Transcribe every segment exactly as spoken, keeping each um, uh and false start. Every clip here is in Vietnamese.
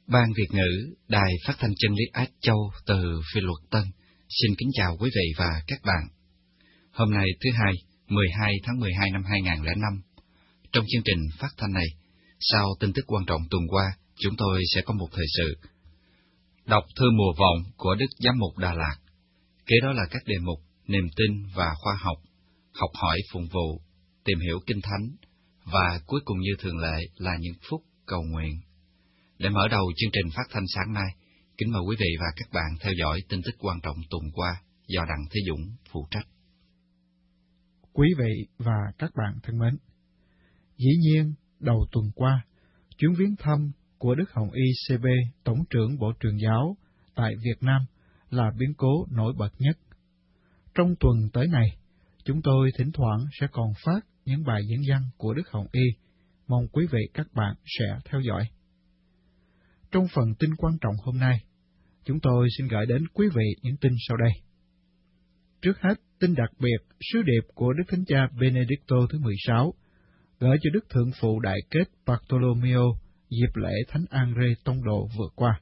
Ban Việt ngữ, Đài Phát thanh Chân lý Á Châu từ Phi Luật Tân, xin kính chào quý vị và các bạn. Hôm nay thứ Hai, mười hai tháng mười hai năm hai nghìn không trăm lẻ năm. Trong chương trình phát thanh này, sau tin tức quan trọng tuần qua, chúng tôi sẽ có một thời sự đọc thư mùa vọng của Đức Giám mục Đà Lạt. Kế đó là các đề mục niềm tin và khoa học, học hỏi phụng vụ, tìm hiểu Kinh Thánh, và cuối cùng như thường lệ là những phút cầu nguyện. Để mở đầu chương trình phát thanh sáng nay, kính mời quý vị và các bạn theo dõi tin tức quan trọng tuần qua do Đặng Thế Dũng phụ trách. Quý vị và các bạn thân mến, dĩ nhiên đầu tuần qua, chuyến viếng thăm của Đức Hồng Y xê bê, Tổng trưởng Bộ Truyền giáo tại Việt Nam là biến cố nổi bật nhất. Trong tuần tới này, chúng tôi thỉnh thoảng sẽ còn phát những bài diễn văn của Đức Hồng Y, mong quý vị các bạn sẽ theo dõi. Trong phần tin quan trọng hôm nay, chúng tôi xin gửi đến quý vị những tin sau đây. Trước hết, tin đặc biệt, sứ điệp của Đức Thánh Cha Benedicto thứ mười sáu, gửi cho Đức Thượng Phụ Đại Kết Bartolomeo dịp lễ Thánh Andrê Tông Đồ vừa qua.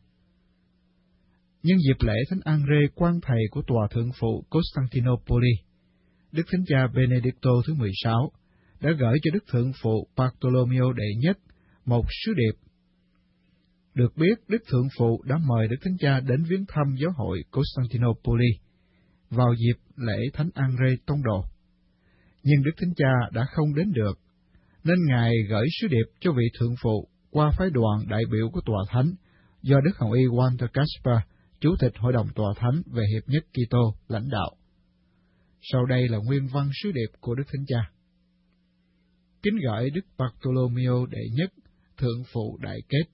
Nhân dịp lễ Thánh Andrê quan thầy của Tòa Thượng Phụ Constantinople, Đức Thánh Cha Benedicto thứ mười sáu đã gửi cho Đức Thượng Phụ Bartolomeo Đệ Nhất một sứ điệp. Được biết, Đức Thượng Phụ đã mời Đức Thánh Cha đến viếng thăm giáo hội Constantinople vào dịp lễ Thánh Andrê Tông Đồ. Nhưng Đức Thánh Cha đã không đến được, nên Ngài gửi sứ điệp cho vị Thượng Phụ qua phái đoàn đại biểu của Tòa Thánh do Đức Hồng Y Walter Caspar, Chủ tịch Hội đồng Tòa Thánh về Hiệp nhất Kitô lãnh đạo. Sau đây là nguyên văn sứ điệp của Đức Thánh Cha. Kính gửi Đức Bartolomeo Đệ Nhất, Thượng Phụ Đại Kết.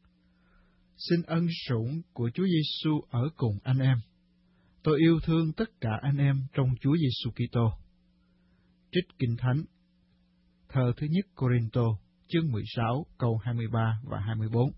Xin ân sủng của Chúa Giêsu ở cùng anh em. Tôi yêu thương tất cả anh em trong Chúa Giêsu Kitô. Trích Kinh Thánh. Thơ thứ nhất Cô-rinh-tô, chương mười sáu, câu hai mươi ba và hai mươi bốn.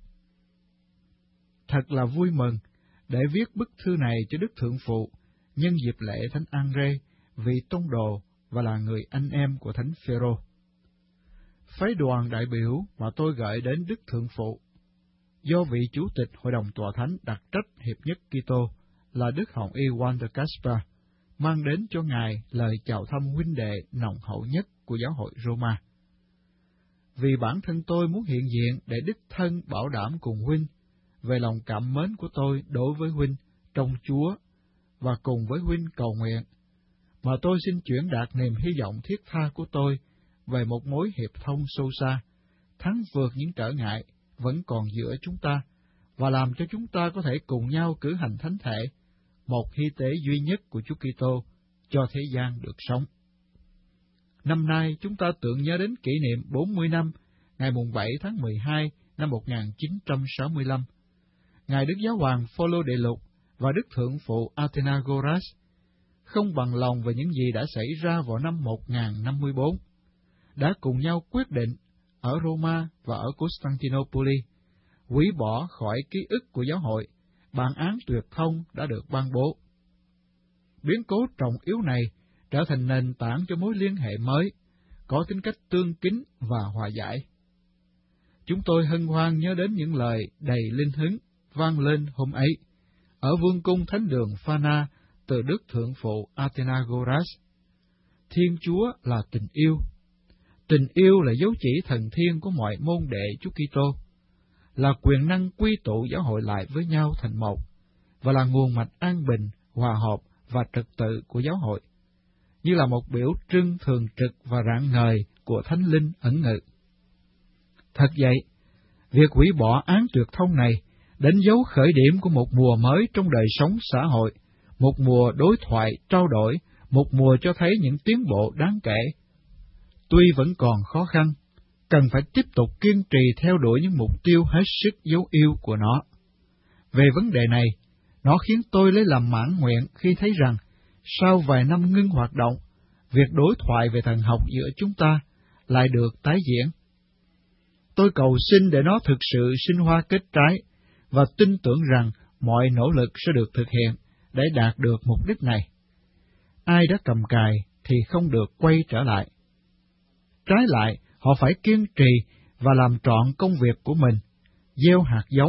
Thật là vui mừng để viết bức thư này cho Đức Thượng Phụ nhân dịp lễ Thánh Andrê, vị tông đồ và là người anh em của Thánh Phêrô. Phái đoàn đại biểu mà tôi gửi đến Đức Thượng Phụ do vị Chủ tịch Hội đồng Tòa Thánh đặc trách Hiệp nhất Kitô là Đức Hồng Y Walter Caspar, mang đến cho Ngài lời chào thăm huynh đệ nồng hậu nhất của giáo hội Roma. Vì bản thân tôi muốn hiện diện để đích thân bảo đảm cùng huynh về lòng cảm mến của tôi đối với huynh trong Chúa, và cùng với huynh cầu nguyện, mà tôi xin chuyển đạt niềm hy vọng thiết tha của tôi về một mối hiệp thông sâu xa, thắng vượt những trở ngại vẫn còn giữa chúng ta, và làm cho chúng ta có thể cùng nhau cử hành thánh thể, một hy tế duy nhất của Chúa Kitô, cho thế gian được sống. Năm nay chúng ta tưởng nhớ đến kỷ niệm bốn mươi năm, ngày mùng bảy tháng mười hai năm một nghìn chín trăm sáu mươi lăm, Ngài Đức Giáo hoàng Phaolô Đệ Lục và Đức Thượng Phụ Athenagoras không bằng lòng về những gì đã xảy ra vào năm một nghìn năm mươi bốn, đã cùng nhau quyết định ở Roma và ở Constantinople hủy bỏ khỏi ký ức của giáo hội bản án tuyệt thông đã được ban bố. Biến cố trọng yếu này trở thành nền tảng cho mối liên hệ mới, có tính cách tương kính và hòa giải. Chúng tôi hân hoan nhớ đến những lời đầy linh hứng vang lên hôm ấy, ở vương cung thánh đường Phana từ Đức Thượng Phụ Athenagoras. Thiên Chúa là tình yêu. Tình yêu là dấu chỉ thần thiên của mọi môn đệ Chúa Kitô, là quyền năng quy tụ giáo hội lại với nhau thành một, và là nguồn mạch an bình, hòa hợp và trật tự của giáo hội, như là một biểu trưng thường trực và rạng ngời của Thánh Linh ẩn ngự. Thật vậy, việc hủy bỏ án tuyệt thông này đánh dấu khởi điểm của một mùa mới trong đời sống xã hội, một mùa đối thoại, trao đổi, một mùa cho thấy những tiến bộ đáng kể. Tuy vẫn còn khó khăn, cần phải tiếp tục kiên trì theo đuổi những mục tiêu hết sức dấu yêu của nó. Về vấn đề này, nó khiến tôi lấy làm mãn nguyện khi thấy rằng, sau vài năm ngưng hoạt động, việc đối thoại về thần học giữa chúng ta lại được tái diễn. Tôi cầu xin để nó thực sự sinh hoa kết trái, và tin tưởng rằng mọi nỗ lực sẽ được thực hiện để đạt được mục đích này. Ai đã cầm cài thì không được quay trở lại. Trái lại, họ phải kiên trì và làm trọn công việc của mình, gieo hạt giống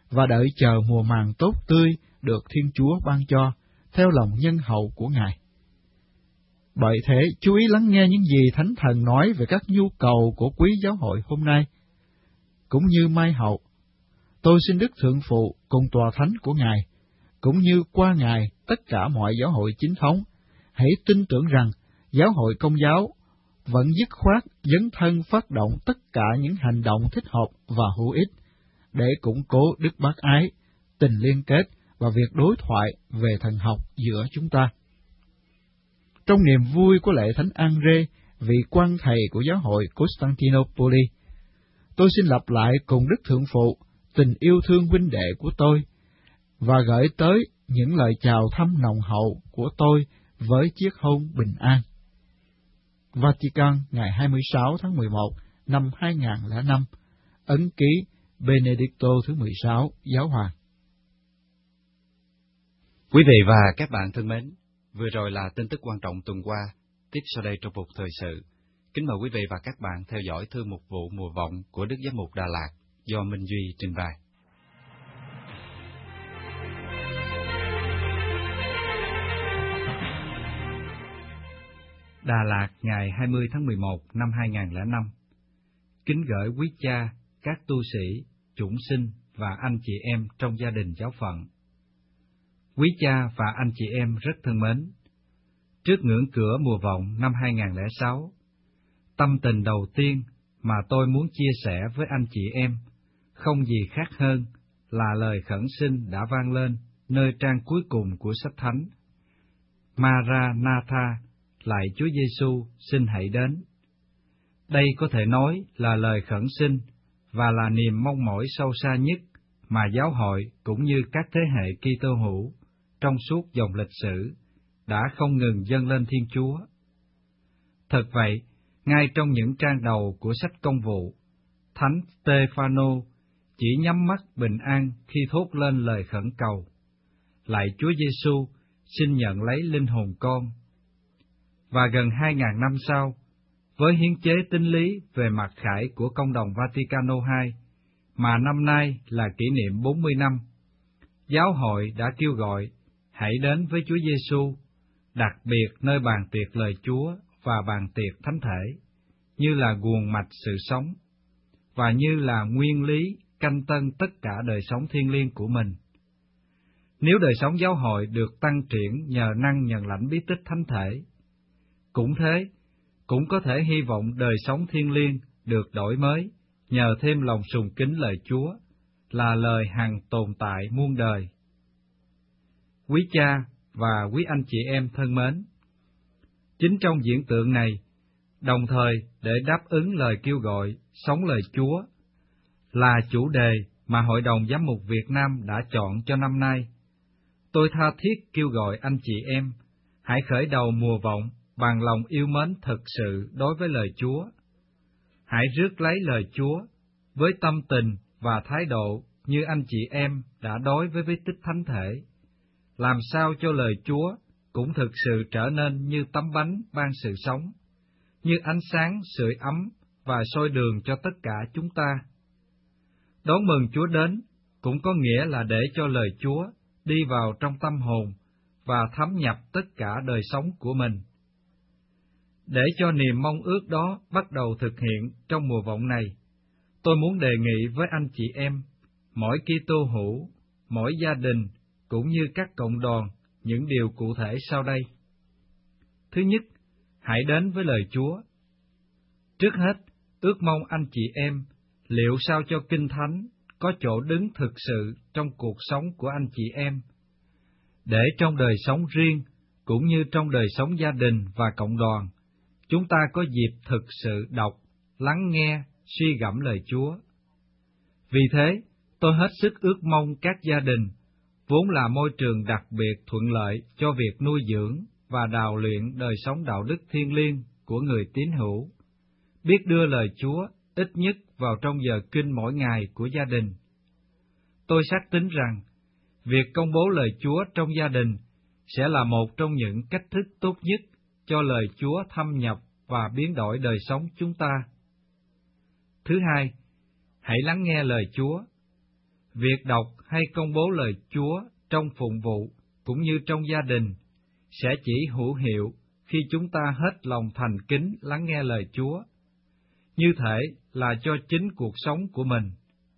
và đợi chờ mùa màng tốt tươi được Thiên Chúa ban cho, theo lòng nhân hậu của Ngài. Bởi thế, chú ý lắng nghe những gì Thánh Thần nói về các nhu cầu của quý giáo hội hôm nay, cũng như mai hậu. Tôi xin Đức Thượng Phụ cùng tòa thánh của Ngài, cũng như qua Ngài tất cả mọi giáo hội chính thống, hãy tin tưởng rằng giáo hội Công giáo vẫn dứt khoát dấn thân phát động tất cả những hành động thích hợp và hữu ích để củng cố đức bác ái, tình liên kết và việc đối thoại về thần học giữa chúng ta. Trong niềm vui của lễ Thánh Andrê, vị quan thầy của giáo hội Constantinople, tôi xin lặp lại cùng Đức Thượng Phụ tình yêu thương huynh đệ của tôi và gửi tới những lời chào thăm nồng hậu của tôi với chiếc hôn bình an. Vatican, ngày hai mươi sáu tháng mười một năm hai nghìn không trăm lẻ năm, ấn ký Benedicto thứ mười sáu, Giáo hoàng. Quý vị và các bạn thân mến, vừa rồi là tin tức quan trọng tuần qua, tiếp sau đây trong một thời sự. Kính mời quý vị và các bạn theo dõi thư mục vụ mùa vọng của Đức Giám mục Đà Lạt do Minh Duy trình bày. Đà Lạt, ngày hai mươi tháng mười một năm hai nghìn không trăm lẻ năm. Kính gửi quý cha, các tu sĩ, chủng sinh và anh chị em trong gia đình giáo phận. Quý cha và anh chị em rất thân mến, trước ngưỡng cửa mùa vọng năm hai nghìn không trăm lẻ sáu, tâm tình đầu tiên mà tôi muốn chia sẻ với anh chị em không gì khác hơn là lời khẩn xin đã vang lên nơi trang cuối cùng của sách thánh. Maranatha, lạy Chúa Giêsu, xin hãy đến. Đây có thể nói là lời khẩn xin và là niềm mong mỏi sâu xa nhất mà giáo hội cũng như các thế hệ Kitô hữu trong suốt dòng lịch sử đã không ngừng dâng lên Thiên Chúa. Thật vậy, ngay trong những trang đầu của sách Công vụ, Thánh Stefano chỉ nhắm mắt bình an khi thốt lên lời khẩn cầu: Lạy Chúa Giêsu, xin nhận lấy linh hồn con. Và gần hai ngàn năm sau, với hiến chế tín lý về mặc khải của Công đồng Vaticano hai, mà năm nay là kỷ niệm bốn mươi năm, giáo hội đã kêu gọi hãy đến với Chúa Giêsu, đặc biệt nơi bàn tiệc lời Chúa và bàn tiệc thánh thể, như là nguồn mạch sự sống, và như là nguyên lý canh tân tất cả đời sống thiêng liêng của mình. Nếu đời sống giáo hội được tăng triển nhờ năng nhận lãnh bí tích thánh thể, cũng thế, cũng có thể hy vọng đời sống thiêng liêng được đổi mới nhờ thêm lòng sùng kính lời Chúa, là lời hằng tồn tại muôn đời. Quý cha và quý anh chị em thân mến, chính trong diễn tượng này, đồng thời để đáp ứng lời kêu gọi sống lời Chúa, là chủ đề mà Hội đồng Giám mục Việt Nam đã chọn cho năm nay, tôi tha thiết kêu gọi anh chị em hãy khởi đầu mùa vọng bằng lòng yêu mến thực sự đối với lời Chúa. Hãy rước lấy lời Chúa với tâm tình và thái độ như anh chị em đã đối với bí tích thánh thể, làm sao cho lời Chúa cũng thực sự trở nên như tấm bánh ban sự sống, như ánh sáng sưởi ấm và soi đường cho tất cả chúng ta. Đón mừng Chúa đến cũng có nghĩa là để cho lời Chúa đi vào trong tâm hồn và thấm nhập tất cả đời sống của mình. Để cho niềm mong ước đó bắt đầu thực hiện trong mùa vọng này, tôi muốn đề nghị với anh chị em, mỗi Kitô hữu, mỗi gia đình, cũng như các cộng đoàn, những điều cụ thể sau đây. Thứ nhất, hãy đến với lời Chúa. Trước hết, ước mong anh chị em liệu sao cho Kinh Thánh có chỗ đứng thực sự trong cuộc sống của anh chị em, để trong đời sống riêng, cũng như trong đời sống gia đình và cộng đoàn, chúng ta có dịp thực sự đọc, lắng nghe, suy gẫm lời Chúa. Vì thế, tôi hết sức ước mong các gia đình, vốn là môi trường đặc biệt thuận lợi cho việc nuôi dưỡng và đào luyện đời sống đạo đức thiêng liêng của người tín hữu, biết đưa lời Chúa ít nhất vào trong giờ kinh mỗi ngày của gia đình. Tôi xác tín rằng, việc công bố lời Chúa trong gia đình sẽ là một trong những cách thức tốt nhất cho lời Chúa thâm nhập và biến đổi đời sống chúng ta. Thứ hai, hãy lắng nghe lời Chúa. việc đọc hay công bố lời Chúa trong phụng vụ cũng như trong gia đình sẽ chỉ hữu hiệu khi chúng ta hết lòng thành kính lắng nghe lời Chúa, như thể là cho chính cuộc sống của mình.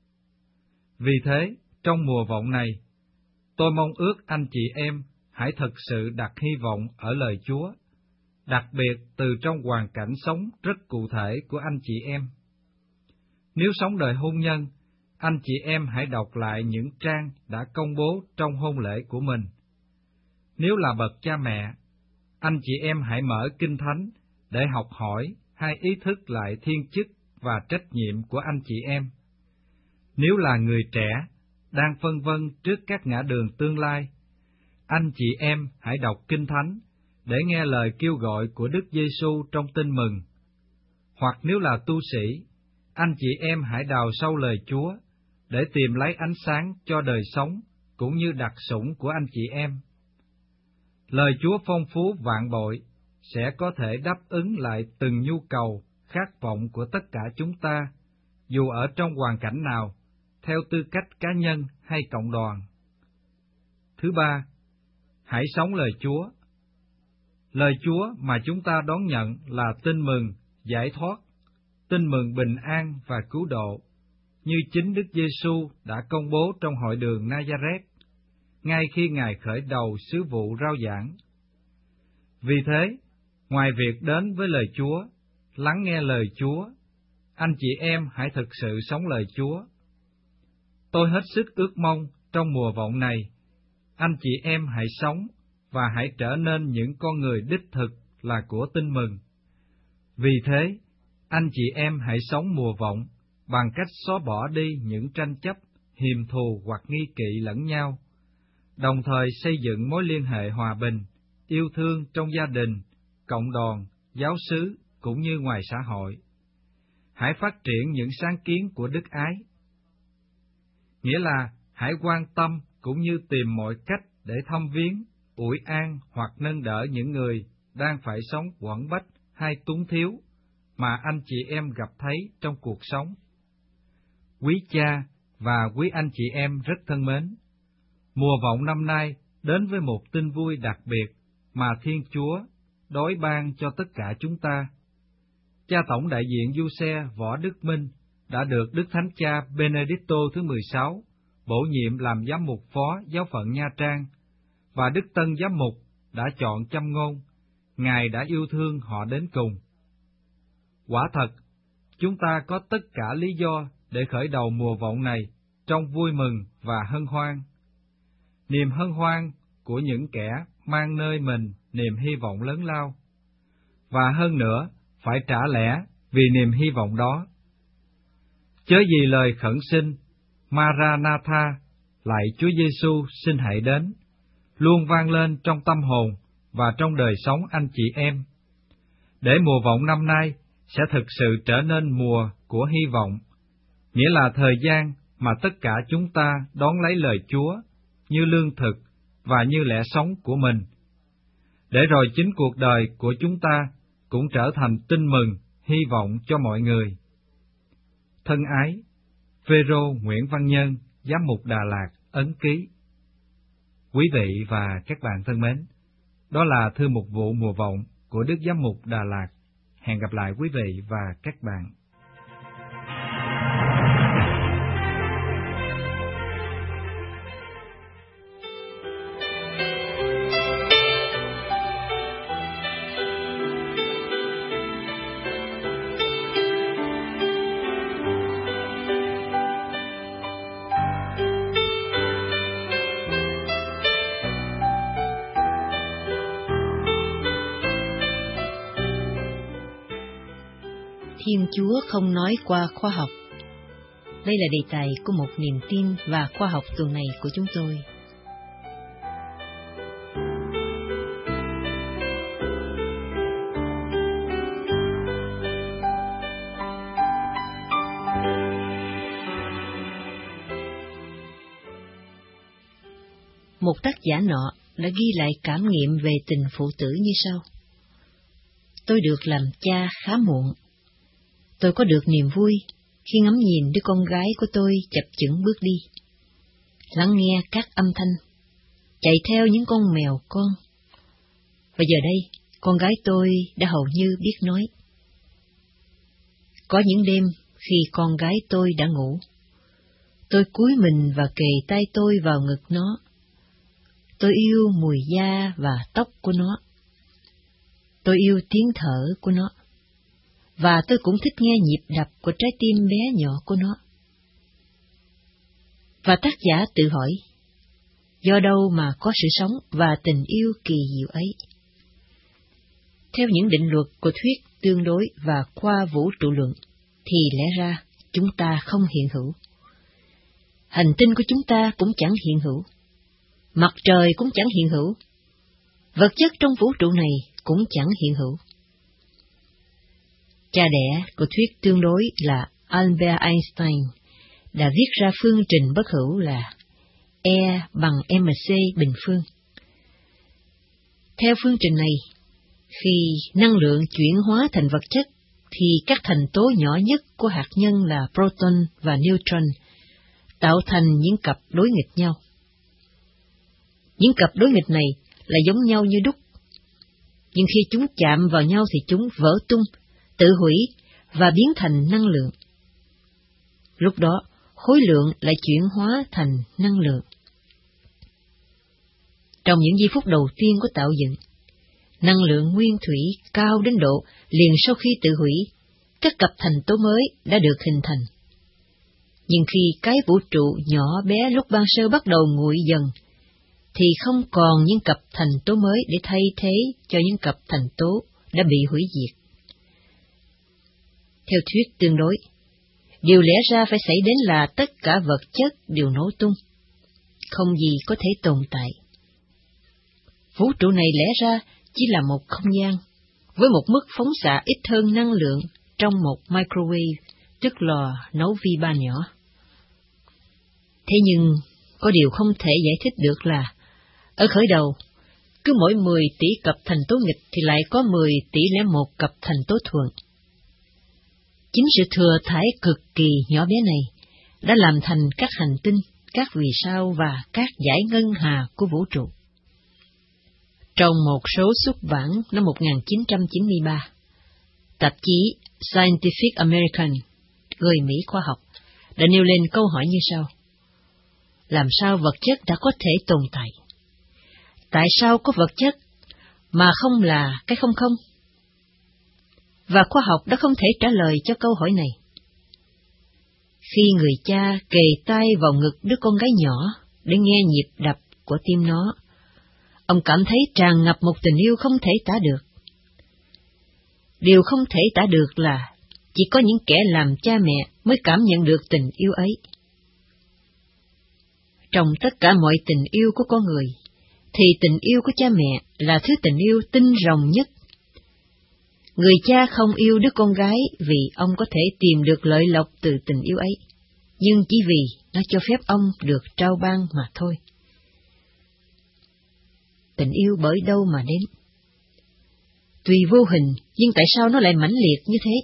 Vì thế, trong mùa vọng này, tôi mong ước anh chị em hãy thực sự đặt hy vọng ở lời Chúa, đặc biệt từ trong hoàn cảnh sống rất cụ thể của anh chị em. Nếu sống đời hôn nhân, anh chị em hãy đọc lại những trang đã công bố trong hôn lễ của mình. Nếu là bậc cha mẹ, anh chị em hãy mở Kinh Thánh để học hỏi hay ý thức lại thiên chức và trách nhiệm của anh chị em. Nếu là người trẻ, đang phân vân trước các ngã đường tương lai, anh chị em hãy đọc Kinh Thánh để nghe lời kêu gọi của Đức Giêsu trong Tin Mừng. Hoặc nếu là tu sĩ, anh chị em hãy đào sâu lời Chúa để tìm lấy ánh sáng cho đời sống cũng như đặc sủng của anh chị em. Lời Chúa phong phú vạn bội sẽ có thể đáp ứng lại từng nhu cầu, khát vọng của tất cả chúng ta, dù ở trong hoàn cảnh nào, theo tư cách cá nhân hay cộng đoàn. Thứ ba, hãy sống lời Chúa. Lời Chúa mà chúng ta đón nhận là tin mừng, giải thoát, tin mừng bình an và cứu độ, như chính Đức Giêsu đã công bố trong hội đường Nazareth, ngay khi Ngài khởi đầu sứ vụ rao giảng. Vì thế, ngoài việc đến với lời Chúa, lắng nghe lời Chúa, anh chị em hãy thực sự sống lời Chúa. Tôi hết sức ước mong trong mùa vọng này, anh chị em hãy sống và hãy trở nên những con người đích thực là của tin mừng. Vì thế, anh chị em hãy sống mùa vọng bằng cách xóa bỏ đi những tranh chấp, hiềm thù hoặc nghi kỵ lẫn nhau, đồng thời xây dựng mối liên hệ hòa bình, yêu thương trong gia đình, cộng đoàn, giáo xứ cũng như ngoài xã hội. Hãy phát triển những sáng kiến của đức ái. Nghĩa là hãy quan tâm cũng như tìm mọi cách để thăm viếng, ủi an hoặc nâng đỡ những người đang phải sống quẫn bách hay túng thiếu mà anh chị em gặp thấy trong cuộc sống. Quý cha và quý anh chị em rất thân mến, mùa vọng năm nay đến với một tin vui đặc biệt mà Thiên Chúa đối ban cho tất cả chúng ta. Cha tổng đại diện Giuse Võ Đức Minh đã được Đức Thánh Cha Benedicto thứ mười sáu bổ nhiệm làm giám mục phó giáo phận Nha Trang, và Đức Tân Giám mục đã chọn Châm Ngôn. Ngài đã yêu thương họ đến cùng. Quả thật, chúng ta có tất cả lý do để khởi đầu mùa vọng này trong vui mừng và hân hoan. Niềm hân hoan của những kẻ mang nơi mình niềm hy vọng lớn lao, và hơn nữa phải trả lẽ vì niềm hy vọng đó. Chớ gì lời khẩn xin Maranatha, lạy Chúa Giêsu xin hãy đến, luôn vang lên trong tâm hồn và trong đời sống anh chị em, để mùa vọng năm nay sẽ thực sự trở nên mùa của hy vọng, nghĩa là thời gian mà tất cả chúng ta đón lấy lời Chúa như lương thực và như lẽ sống của mình, để rồi chính cuộc đời của chúng ta cũng trở thành tin mừng, hy vọng cho mọi người. Thân ái, Phêrô Nguyễn Văn Nhân, Giám mục Đà Lạt, ấn ký. Quý vị và các bạn thân mến, đó là thư mục vụ mùa vọng của Đức Giám mục Đà Lạt. Hẹn gặp lại quý vị và các bạn. Thiên Chúa không nói qua khoa học. Đây là đề tài của một niềm tin và khoa học tuần này của chúng tôi. Một tác giả nọ đã ghi lại cảm nghiệm về tình phụ tử như sau. Tôi được làm cha khá muộn. Tôi có được niềm vui khi ngắm nhìn đứa con gái của tôi chập chững bước đi. lắng nghe các âm thanh, chạy theo những con mèo con. Và giờ đây, con gái tôi đã hầu như biết nói. Có những đêm khi con gái tôi đã ngủ, tôi cúi mình và kề tay tôi vào ngực nó. Tôi yêu mùi da và tóc của nó. Tôi yêu tiếng thở của nó. Và tôi cũng thích nghe nhịp đập của trái tim bé nhỏ của nó. Và tác giả tự hỏi, do đâu mà có sự sống và tình yêu kỳ diệu ấy? Theo những định luật của thuyết tương đối và khoa vũ trụ luận, thì lẽ ra chúng ta không hiện hữu. Hành tinh của chúng ta cũng chẳng hiện hữu. Mặt trời cũng chẳng hiện hữu. Vật chất trong vũ trụ này cũng chẳng hiện hữu. Cha đẻ của thuyết tương đối là Albert Einstein đã viết ra phương trình bất hữu là E bằng mc bình phương. Theo phương trình này, khi năng lượng chuyển hóa thành vật chất, thì các thành tố nhỏ nhất của hạt nhân là proton và neutron tạo thành những cặp đối nghịch nhau. Những cặp đối nghịch này là giống nhau như đúc, nhưng khi chúng chạm vào nhau thì chúng vỡ tung, tự hủy và biến thành năng lượng. Lúc đó, khối lượng lại chuyển hóa thành năng lượng. Trong những giây phút đầu tiên của tạo dựng, năng lượng nguyên thủy cao đến độ liền sau khi tự hủy, các cặp thành tố mới đã được hình thành. Nhưng khi cái vũ trụ nhỏ bé lúc ban sơ bắt đầu nguội dần, thì không còn những cặp thành tố mới để thay thế cho những cặp thành tố đã bị hủy diệt. Theo thuyết tương đối, điều lẽ ra phải xảy đến là tất cả vật chất đều nổ tung, không gì có thể tồn tại. Vũ trụ này lẽ ra chỉ là một không gian, với một mức phóng xạ ít hơn năng lượng trong một microwave, tức lò nấu vi ba nhỏ. Thế nhưng, có điều không thể giải thích được là, ở khởi đầu, cứ mỗi mười tỷ cặp thành tố nghịch thì lại có mười tỷ lẻ một cặp thành tố thuận. Chính sự thừa thải cực kỳ nhỏ bé này đã làm thành các hành tinh, các vì sao và các dải ngân hà của vũ trụ. Trong một số xuất bản năm một nghìn chín trăm chín mươi ba, tạp chí Scientific American, người Mỹ khoa học, đã nêu lên câu hỏi như sau. Làm sao vật chất đã có thể tồn tại? Tại sao có vật chất mà không là cái không không? Và khoa học đã không thể trả lời cho câu hỏi này. Khi người cha kề tay vào ngực đứa con gái nhỏ để nghe nhịp đập của tim nó, ông cảm thấy tràn ngập một tình yêu không thể tả được. Điều không thể tả được là chỉ có những kẻ làm cha mẹ mới cảm nhận được tình yêu ấy. Trong tất cả mọi tình yêu của con người, thì tình yêu của cha mẹ là thứ tình yêu tinh rồng nhất. Người cha không yêu đứa con gái vì ông có thể tìm được lợi lộc từ tình yêu ấy, nhưng chỉ vì nó cho phép ông được trao ban mà thôi. Tình yêu bởi đâu mà đến? Tuy vô hình, nhưng tại sao nó lại mãnh liệt như thế?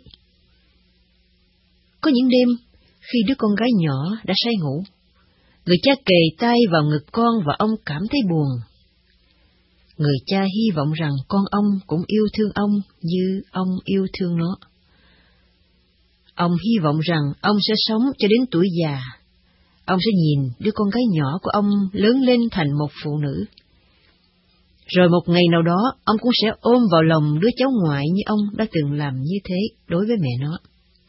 Có những đêm, khi đứa con gái nhỏ đã say ngủ, người cha kề tay vào ngực con và ông cảm thấy buồn. Người cha hy vọng rằng con ông cũng yêu thương ông như ông yêu thương nó. Ông hy vọng rằng ông sẽ sống cho đến tuổi già. Ông sẽ nhìn đứa con gái nhỏ của ông lớn lên thành một phụ nữ. Rồi một ngày nào đó, ông cũng sẽ ôm vào lòng đứa cháu ngoại như ông đã từng làm như thế đối với mẹ nó.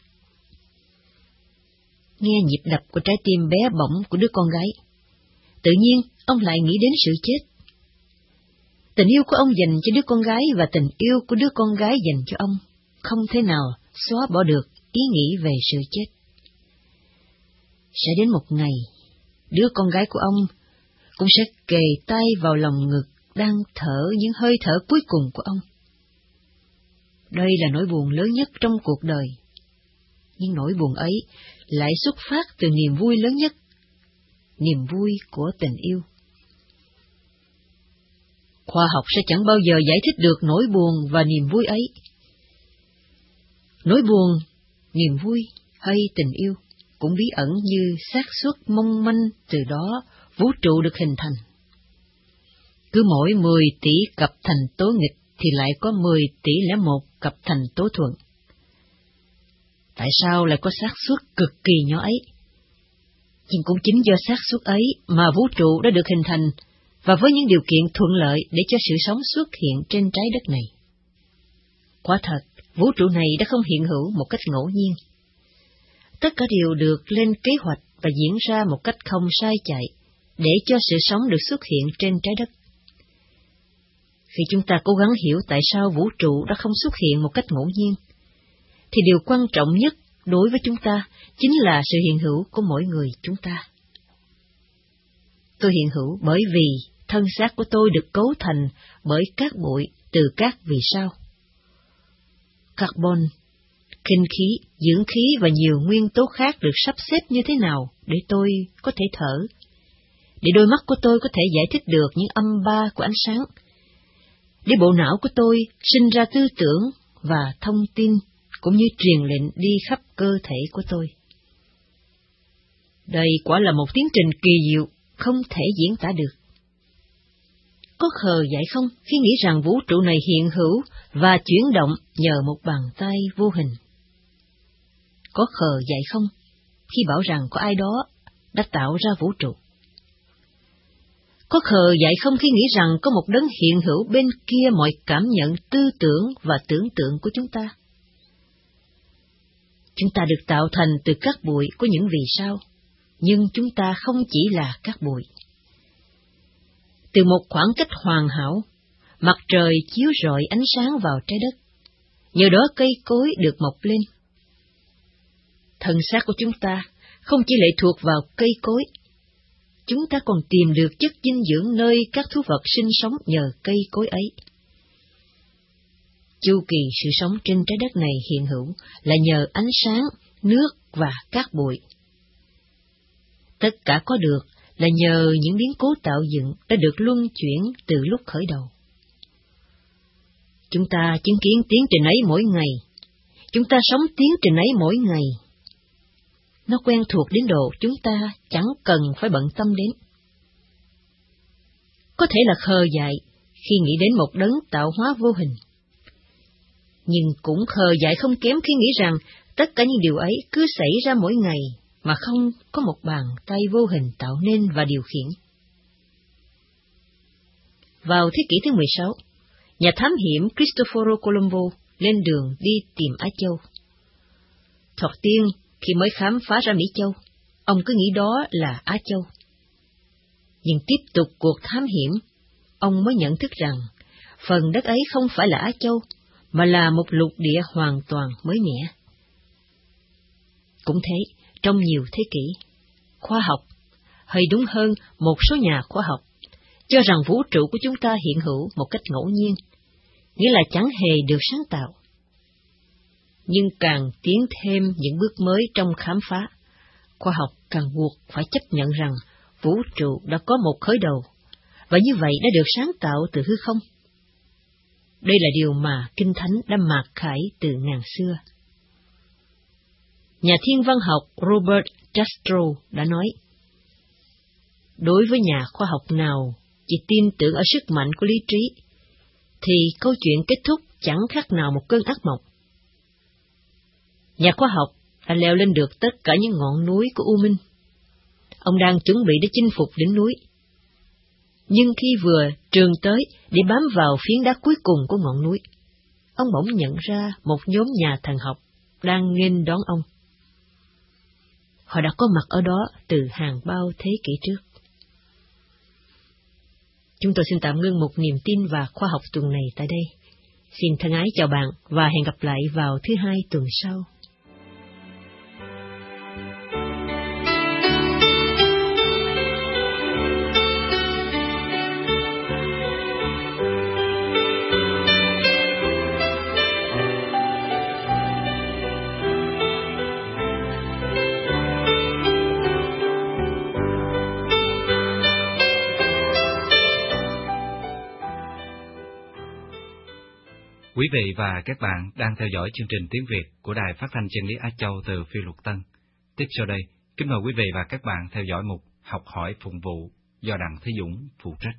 Nghe nhịp đập của trái tim bé bỏng của đứa con gái, tự nhiên ông lại nghĩ đến sự chết. Tình yêu của ông dành cho đứa con gái và tình yêu của đứa con gái dành cho ông không thể nào xóa bỏ được ý nghĩ về sự chết. Sẽ đến một ngày, đứa con gái của ông cũng sẽ kề tay vào lòng ngực đang thở những hơi thở cuối cùng của ông. Đây là nỗi buồn lớn nhất trong cuộc đời, nhưng nỗi buồn ấy lại xuất phát từ niềm vui lớn nhất, niềm vui của tình yêu. Khoa học sẽ chẳng bao giờ giải thích được nỗi buồn và niềm vui ấy. Nỗi buồn, niềm vui hay tình yêu cũng bí ẩn như xác suất mong manh từ đó vũ trụ được hình thành. Cứ mỗi mười tỷ cặp thành tố nghịch thì lại có mười tỷ lẻ một cặp thành tố thuận. Tại sao lại có xác suất cực kỳ nhỏ ấy? Nhưng cũng chính do xác suất ấy mà vũ trụ đã được hình thành, và với những điều kiện thuận lợi để cho sự sống xuất hiện trên trái đất này. Quả thật, vũ trụ này đã không hiện hữu một cách ngẫu nhiên. Tất cả đều được lên kế hoạch và diễn ra một cách không sai chạy, để cho sự sống được xuất hiện trên trái đất. Khi chúng ta cố gắng hiểu tại sao vũ trụ đã không xuất hiện một cách ngẫu nhiên, thì điều quan trọng nhất đối với chúng ta chính là sự hiện hữu của mỗi người chúng ta. Tôi hiện hữu bởi vì thân xác của tôi được cấu thành bởi cát bụi từ các vì sao. Carbon, kinh khí, dưỡng khí và nhiều nguyên tố khác được sắp xếp như thế nào để tôi có thể thở, để đôi mắt của tôi có thể giải thích được những âm ba của ánh sáng, để bộ não của tôi sinh ra tư tưởng và thông tin, cũng như truyền lệnh đi khắp cơ thể của tôi. Đây quả là một tiến trình kỳ diệu, không thể diễn tả được. Có khờ dại không khi nghĩ rằng vũ trụ này hiện hữu và chuyển động nhờ một bàn tay vô hình? Có khờ dại không khi bảo rằng có ai đó đã tạo ra vũ trụ? Có khờ dại không khi nghĩ rằng có một đấng hiện hữu bên kia mọi cảm nhận, tư tưởng và tưởng tượng của chúng ta? Chúng ta được tạo thành từ cát bụi của những vì sao, nhưng chúng ta không chỉ là cát bụi. Từ một khoảng cách hoàn hảo, mặt trời chiếu rọi ánh sáng vào trái đất, nhờ đó cây cối được mọc lên. Thân xác của chúng ta không chỉ lệ thuộc vào cây cối, chúng ta còn tìm được chất dinh dưỡng nơi các thú vật sinh sống nhờ cây cối ấy. Chu kỳ sự sống trên trái đất này hiện hữu là nhờ ánh sáng, nước và cát bụi. Tất cả có được là nhờ những biến cố tạo dựng đã được luân chuyển từ lúc khởi đầu. Chúng ta chứng kiến tiến trình ấy mỗi ngày. Chúng ta sống tiến trình ấy mỗi ngày. Nó quen thuộc đến độ chúng ta chẳng cần phải bận tâm đến. Có thể là khờ dại khi nghĩ đến một đấng tạo hóa vô hình, nhưng cũng khờ dại không kém khi nghĩ rằng tất cả những điều ấy cứ xảy ra mỗi ngày mà không có một bàn tay vô hình tạo nên và điều khiển. Vào thế kỷ thứ mười sáu, nhà thám hiểm Cristoforo Colombo lên đường đi tìm Á Châu. Thoạt tiên, khi mới khám phá ra Mỹ Châu, ông cứ nghĩ đó là Á Châu. Nhưng tiếp tục cuộc thám hiểm, ông mới nhận thức rằng phần đất ấy không phải là Á Châu, mà là một lục địa hoàn toàn mới mẻ. Cũng thế, trong nhiều thế kỷ, khoa học, hay đúng hơn một số nhà khoa học, cho rằng vũ trụ của chúng ta hiện hữu một cách ngẫu nhiên, nghĩa là chẳng hề được sáng tạo. Nhưng càng tiến thêm những bước mới trong khám phá, khoa học càng buộc phải chấp nhận rằng vũ trụ đã có một khởi đầu, và như vậy đã được sáng tạo từ hư không. Đây là điều mà Kinh Thánh đã mạt khải từ ngàn xưa. Nhà thiên văn học Robert Jastrow đã nói, đối với nhà khoa học nào chỉ tin tưởng ở sức mạnh của lý trí, thì câu chuyện kết thúc chẳng khác nào một cơn ác mộng. Nhà khoa học đã leo lên được tất cả những ngọn núi của U Minh. Ông đang chuẩn bị để chinh phục đỉnh núi. Nhưng khi vừa trườn tới để bám vào phiến đá cuối cùng của ngọn núi, ông bỗng nhận ra một nhóm nhà thần học đang nghênh đón ông. Họ đã có mặt ở đó từ hàng bao thế kỷ trước. Chúng tôi xin tạm ngưng một niềm tin và khoa học tuần này tại đây. Xin thân ái chào bạn và hẹn gặp lại vào thứ hai tuần sau. Quý vị và các bạn đang theo dõi chương trình tiếng Việt của Đài Phát thanh Chân lý Á Châu từ Phi Luật Tân. Tiếp sau đây, kính mời quý vị và các bạn theo dõi mục Học hỏi phụng vụ do Đặng Thế Dũng phụ trách.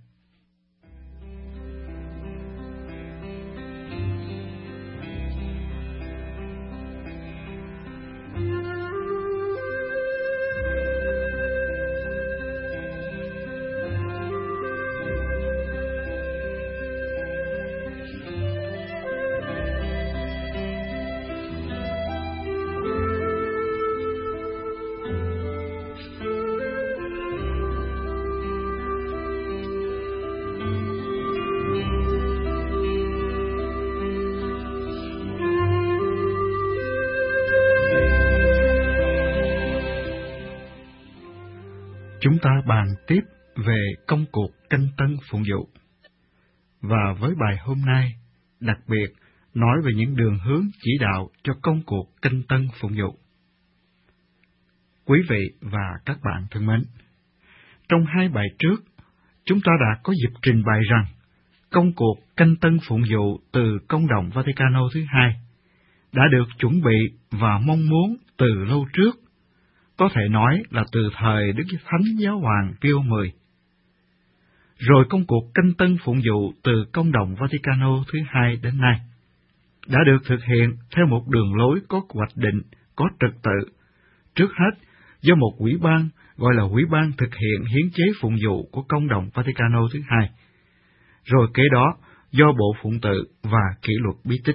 Chúng ta bàn tiếp về công cuộc canh tân phụng vụ. Và với bài hôm nay, đặc biệt nói về những đường hướng chỉ đạo cho công cuộc canh tân phụng vụ. Quý vị và các bạn thân mến, trong hai bài trước, chúng ta đã có dịp trình bày rằng công cuộc canh tân phụng vụ từ Công đồng Vaticano thứ hai đã được chuẩn bị và mong muốn từ lâu trước, có thể nói là từ thời Đức Thánh Giáo Hoàng Pio mười. Rồi công cuộc canh tân phụng vụ từ Công đồng Vaticano thứ hai đến nay đã được thực hiện theo một đường lối có hoạch định, có trật tự, trước hết do một ủy ban gọi là Ủy ban thực hiện hiến chế phụng vụ của Công đồng Vaticano thứ hai, rồi kế đó do Bộ Phụng tự và Kỷ luật bí tích.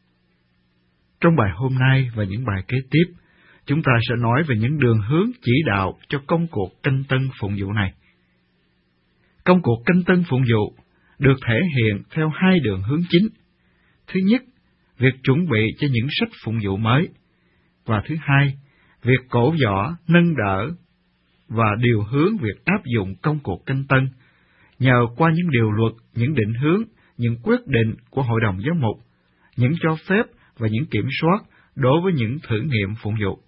Trong bài hôm nay và những bài kế tiếp, chúng ta sẽ nói về những đường hướng chỉ đạo cho công cuộc canh tân phụng vụ này. Công cuộc canh tân phụng vụ được thể hiện theo hai đường hướng chính. Thứ nhất, việc chuẩn bị cho những sách phụng vụ mới, và thứ hai, việc cổ võ, nâng đỡ và điều hướng việc áp dụng công cuộc canh tân nhờ qua những điều luật, những định hướng, những quyết định của Hội đồng Giám mục, những cho phép và những kiểm soát đối với những thử nghiệm phụng vụ.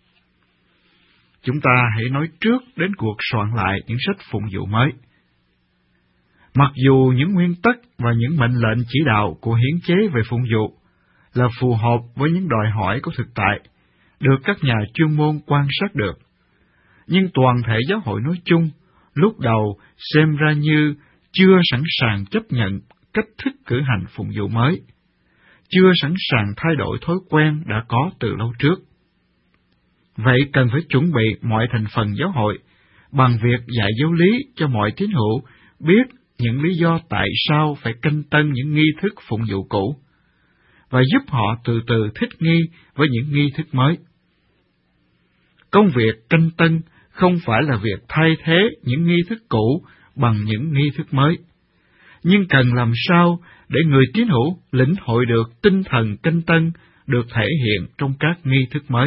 Chúng ta hãy nói trước đến cuộc soạn lại những sách phụng vụ mới. Mặc dù những nguyên tắc và những mệnh lệnh chỉ đạo của hiến chế về phụng vụ là phù hợp với những đòi hỏi của thực tại, được các nhà chuyên môn quan sát được, nhưng toàn thể giáo hội nói chung lúc đầu xem ra như chưa sẵn sàng chấp nhận cách thức cử hành phụng vụ mới, chưa sẵn sàng thay đổi thói quen đã có từ lâu trước. Vậy cần phải chuẩn bị mọi thành phần giáo hội bằng việc dạy giáo lý cho mọi tín hữu biết những lý do tại sao phải canh tân những nghi thức phụng vụ cũ, và giúp họ từ từ thích nghi với những nghi thức mới. Công việc canh tân không phải là việc thay thế những nghi thức cũ bằng những nghi thức mới, nhưng cần làm sao để người tín hữu lĩnh hội được tinh thần canh tân được thể hiện trong các nghi thức mới.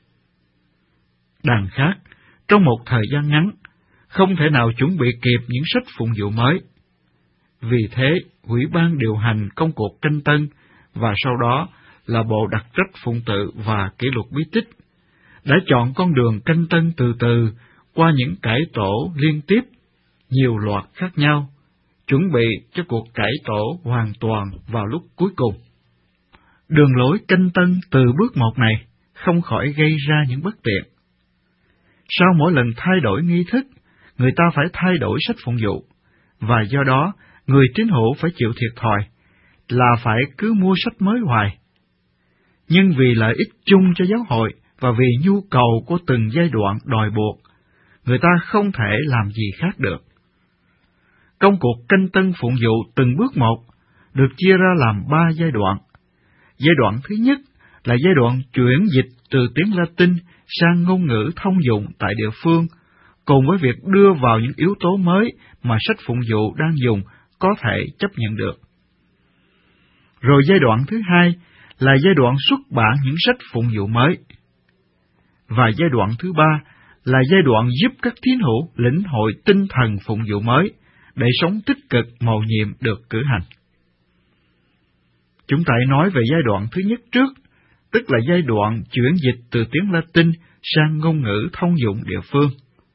Đằng khác, trong một thời gian ngắn, không thể nào chuẩn bị kịp những sách phụng vụ mới. Vì thế, Ủy ban điều hành công cuộc canh tân và sau đó là Bộ đặc trách Phụng tự và Kỷ luật bí tích đã chọn con đường canh tân từ từ qua những cải tổ liên tiếp, nhiều loạt khác nhau, chuẩn bị cho cuộc cải tổ hoàn toàn vào lúc cuối cùng. Đường lối canh tân từ bước một này không khỏi gây ra những bất tiện. Sau mỗi lần thay đổi nghi thức, người ta phải thay đổi sách phụng vụ, và do đó người tín hữu phải chịu thiệt thòi, là phải cứ mua sách mới hoài. Nhưng vì lợi ích chung cho giáo hội và vì nhu cầu của từng giai đoạn đòi buộc, người ta không thể làm gì khác được. Công cuộc canh tân phụng vụ từng bước một được chia ra làm ba giai đoạn. Giai đoạn thứ nhất là giai đoạn chuyển dịch từ tiếng Latin sang ngôn ngữ thông dụng tại địa phương, cùng với việc đưa vào những yếu tố mới mà sách phụng vụ đang dùng có thể chấp nhận được. Rồi giai đoạn thứ hai là giai đoạn xuất bản những sách phụng vụ mới. Và giai đoạn thứ ba là giai đoạn giúp các tín hữu lĩnh hội tinh thần phụng vụ mới để sống tích cực mầu nhiệm được cử hành. Chúng ta nói về giai đoạn thứ nhất trước, tức là giai đoạn chuyển dịch từ tiếng Latin sang ngôn ngữ thông dụng địa phương.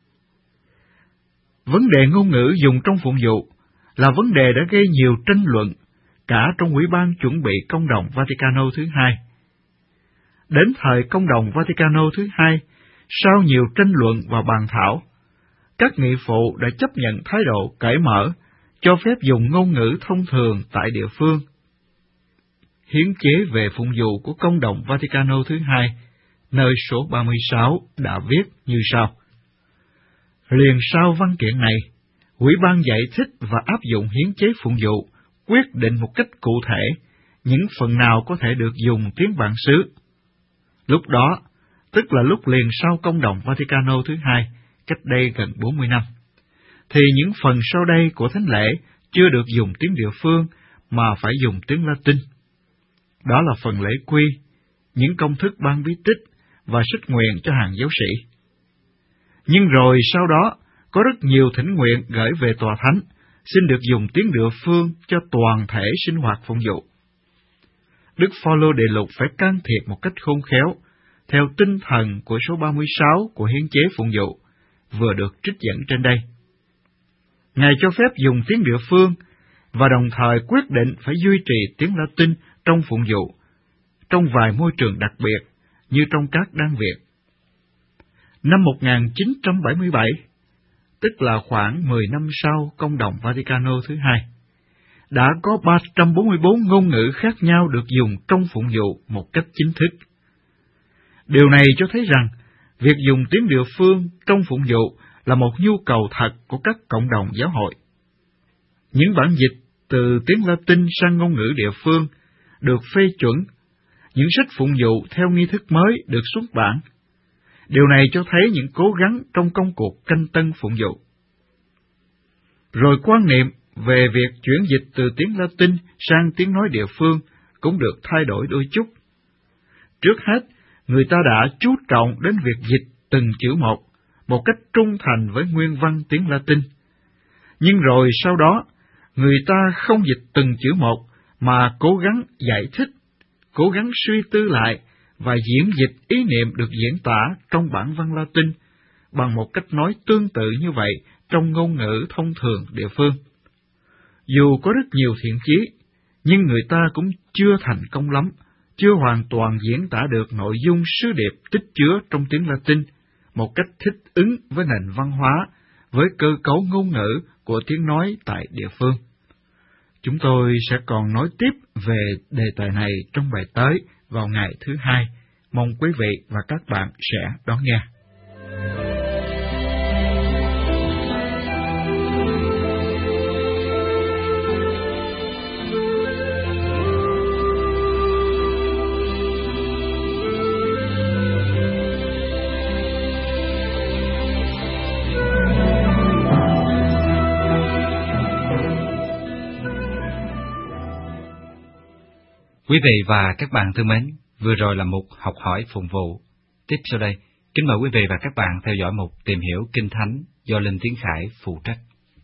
Vấn đề ngôn ngữ dùng trong phụng vụ là vấn đề đã gây nhiều tranh luận cả trong Ủy ban chuẩn bị Công đồng Vaticano thứ hai. Đến thời Công đồng Vaticano thứ hai, sau nhiều tranh luận và bàn thảo, các nghị phụ đã chấp nhận thái độ cởi mở, cho phép dùng ngôn ngữ thông thường tại địa phương. Hiến chế về phụng vụ của Công đồng Vaticano thứ hai, nơi số ba mươi sáu đã viết như sau. Liền sau văn kiện này, Ủy ban giải thích và áp dụng hiến chế phụng vụ, quyết định một cách cụ thể những phần nào có thể được dùng tiếng bản xứ. Lúc đó, tức là lúc liền sau Công đồng Vaticano thứ hai, cách đây gần bốn mươi năm, thì những phần sau đây của thánh lễ chưa được dùng tiếng địa phương mà phải dùng tiếng Latin. Đó là phần lễ quy, những công thức ban bí tích và sức nguyện cho hàng giáo sĩ. Nhưng rồi sau đó, có rất nhiều thỉnh nguyện gửi về tòa thánh, xin được dùng tiếng địa phương cho toàn thể sinh hoạt phụng vụ. Đức Phaolô Đệ Lục phải can thiệp một cách khôn khéo, theo tinh thần của số ba mươi sáu của hiến chế phụng vụ, vừa được trích dẫn trên đây. Ngài cho phép dùng tiếng địa phương, và đồng thời quyết định phải duy trì tiếng Latin trong phụng vụ, trong vài môi trường đặc biệt, như trong các đan viện. Năm một nghìn chín trăm bảy mươi bảy, tức là khoảng mười năm sau Công đồng Vaticano thứ hai, đã có ba trăm bốn mươi bốn ngôn ngữ khác nhau được dùng trong phụng vụ một cách chính thức. Điều này cho thấy rằng, việc dùng tiếng địa phương trong phụng vụ là một nhu cầu thật của các cộng đồng giáo hội. Những bản dịch từ tiếng Latin sang ngôn ngữ địa phương được phê chuẩn, những sách phụng vụ theo nghi thức mới được xuất bản. Điều này cho thấy những cố gắng trong công cuộc canh tân phụng vụ. Rồi quan niệm về việc chuyển dịch từ tiếng Latin sang tiếng nói địa phương cũng được thay đổi đôi chút. Trước hết, người ta đã chú trọng đến việc dịch từng chữ một, một cách trung thành với nguyên văn tiếng Latin. Nhưng rồi sau đó, người ta không dịch từng chữ một, mà cố gắng giải thích, cố gắng suy tư lại và diễn dịch ý niệm được diễn tả trong bản văn Latin bằng một cách nói tương tự như vậy trong ngôn ngữ thông thường địa phương. Dù có rất nhiều thiện chí, nhưng người ta cũng chưa thành công lắm, chưa hoàn toàn diễn tả được nội dung sứ điệp tích chứa trong tiếng Latin một cách thích ứng với nền văn hóa, với cơ cấu ngôn ngữ của tiếng nói tại địa phương. Chúng tôi sẽ còn nói tiếp về đề tài này trong bài tới vào ngày thứ hai. Mong quý vị và các bạn sẽ đón nghe. Quý vị và các bạn thân mến, vừa rồi là mục học hỏi phụng vụ. Tiếp sau đây, kính mời quý vị và các bạn theo dõi mục tìm hiểu Kinh Thánh do Linh Tiến Khải phụ trách.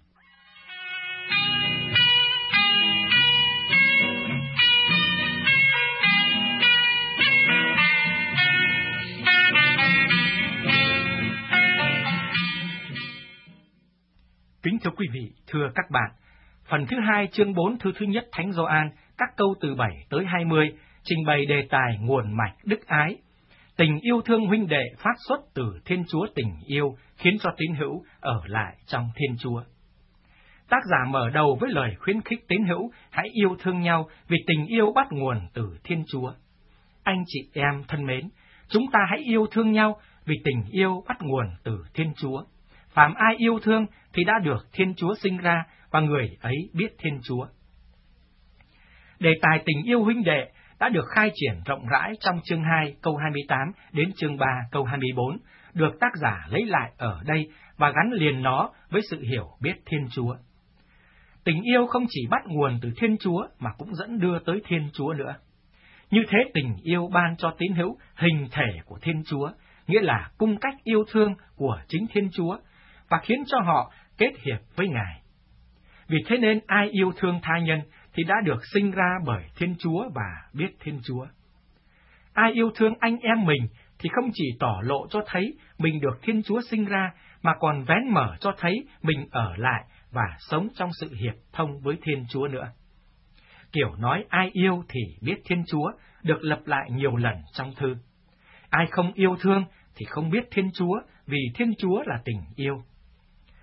Kính thưa quý vị, thưa các bạn, phần thứ hai chương bốn thư thứ nhất Thánh Gioan, các câu từ bảy tới hai mươi, trình bày đề tài nguồn mạch đức ái. Tình yêu thương huynh đệ phát xuất từ Thiên Chúa tình yêu khiến cho tín hữu ở lại trong Thiên Chúa. Tác giả mở đầu với lời khuyến khích tín hữu hãy yêu thương nhau vì tình yêu bắt nguồn từ Thiên Chúa. Anh chị em thân mến, chúng ta hãy yêu thương nhau vì tình yêu bắt nguồn từ Thiên Chúa. Phàm ai yêu thương thì đã được Thiên Chúa sinh ra và người ấy biết Thiên Chúa. Đề tài tình yêu huynh đệ đã được khai triển rộng rãi trong chương hai câu hai mươi tám đến chương ba câu hai mươi bốn, được tác giả lấy lại ở đây và gắn liền nó với sự hiểu biết Thiên Chúa. Tình yêu không chỉ bắt nguồn từ Thiên Chúa mà cũng dẫn đưa tới Thiên Chúa nữa. Như thế tình yêu ban cho tín hữu hình thể của Thiên Chúa, nghĩa là cung cách yêu thương của chính Thiên Chúa, và khiến cho họ kết hiệp với Ngài. Vì thế nên ai yêu thương tha nhân thì đã được sinh ra bởi Thiên Chúa và biết Thiên Chúa. Ai yêu thương anh em mình thì không chỉ tỏ lộ cho thấy mình được Thiên Chúa sinh ra, mà còn vén mở cho thấy mình ở lại và sống trong sự hiệp thông với Thiên Chúa nữa. Kiểu nói ai yêu thì biết Thiên Chúa được lặp lại nhiều lần trong thư. Ai không yêu thương thì không biết Thiên Chúa, vì Thiên Chúa là tình yêu.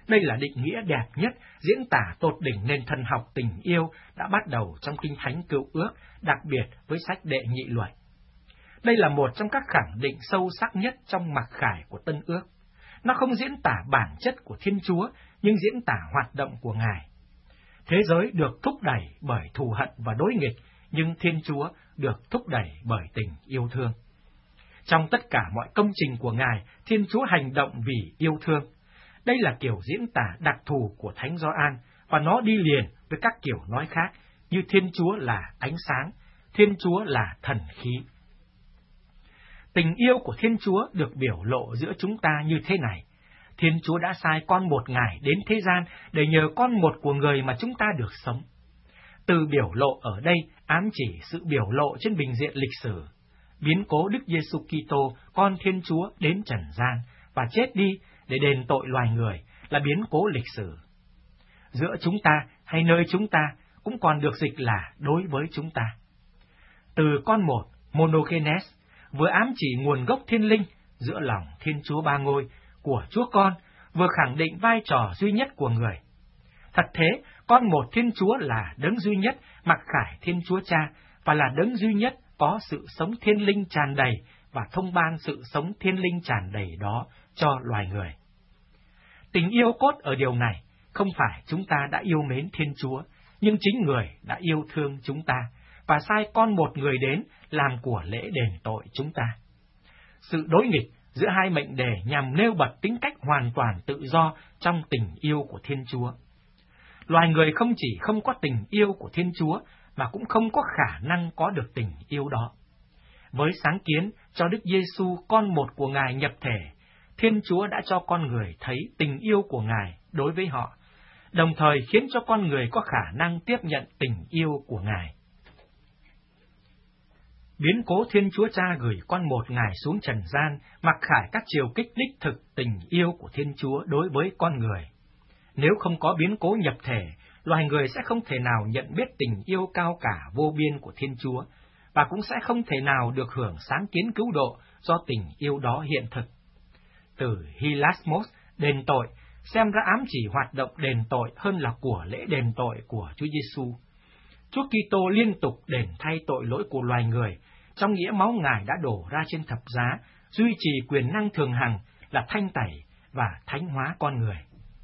Đây là định nghĩa đẹp nhất, diễn tả tột đỉnh nền thần học tình yêu đã bắt đầu trong Kinh Thánh Cựu Ước, đặc biệt với sách Đệ Nhị Luật. Đây là một trong các khẳng định sâu sắc nhất trong mặc khải của Tân Ước. Nó không diễn tả bản chất của Thiên Chúa, nhưng diễn tả hoạt động của Ngài. Thế giới được thúc đẩy bởi thù hận và đối nghịch, nhưng Thiên Chúa được thúc đẩy bởi tình yêu thương. Trong tất cả mọi công trình của Ngài, Thiên Chúa hành động vì yêu thương. Đây là kiểu diễn tả đặc thù của Thánh Gioan, và nó đi liền với các kiểu nói khác, như Thiên Chúa là ánh sáng, Thiên Chúa là thần khí. Tình yêu của Thiên Chúa được biểu lộ giữa chúng ta như thế này. Thiên Chúa đã sai con một Ngài đến thế gian để nhờ con một của người mà chúng ta được sống. Từ biểu lộ ở đây ám chỉ sự biểu lộ trên bình diện lịch sử. Biến cố Đức Giêsu Kitô, con Thiên Chúa đến trần gian và chết đi để đền tội loài người là biến cố lịch sử. Giữa chúng ta hay nơi chúng ta cũng còn được dịch là đối với chúng ta. Từ con một, monogenes, vừa ám chỉ nguồn gốc thiên linh giữa lòng Thiên Chúa Ba Ngôi của Chúa Con, vừa khẳng định vai trò duy nhất của người. Thật thế, con một Thiên Chúa là đấng duy nhất mặc khải Thiên Chúa Cha và là đấng duy nhất có sự sống thiên linh tràn đầy và thông ban sự sống thiên linh tràn đầy đó cho loài người. Tình yêu cốt ở điều này không phải chúng ta đã yêu mến Thiên Chúa, nhưng chính người đã yêu thương chúng ta và sai con một người đến làm của lễ đền tội chúng ta. Sự đối nghịch giữa hai mệnh đề nhằm nêu bật tính cách hoàn toàn tự do trong tình yêu của Thiên Chúa. Loài người không chỉ không có tình yêu của Thiên Chúa, mà cũng không có khả năng có được tình yêu đó. Với sáng kiến cho Đức Giêsu con một của Ngài nhập thể, Thiên Chúa đã cho con người thấy tình yêu của Ngài đối với họ, đồng thời khiến cho con người có khả năng tiếp nhận tình yêu của Ngài. Biến cố Thiên Chúa Cha gửi con một Ngài xuống trần gian, mặc khải các chiều kích đích thực tình yêu của Thiên Chúa đối với con người. Nếu không có biến cố nhập thể, loài người sẽ không thể nào nhận biết tình yêu cao cả vô biên của Thiên Chúa, và cũng sẽ không thể nào được hưởng sáng kiến cứu độ do tình yêu đó hiện thực. Từ Hilasmos, đền tội, xem ra ám chỉ hoạt động đền tội hơn là của lễ đền tội của Chúa Giêsu. Chúa Kitô liên tục đền thay tội lỗi của loài người, trong nghĩa máu Ngài đã đổ ra trên thập giá, duy trì quyền năng thường hằng là thanh tẩy và thánh hóa con người.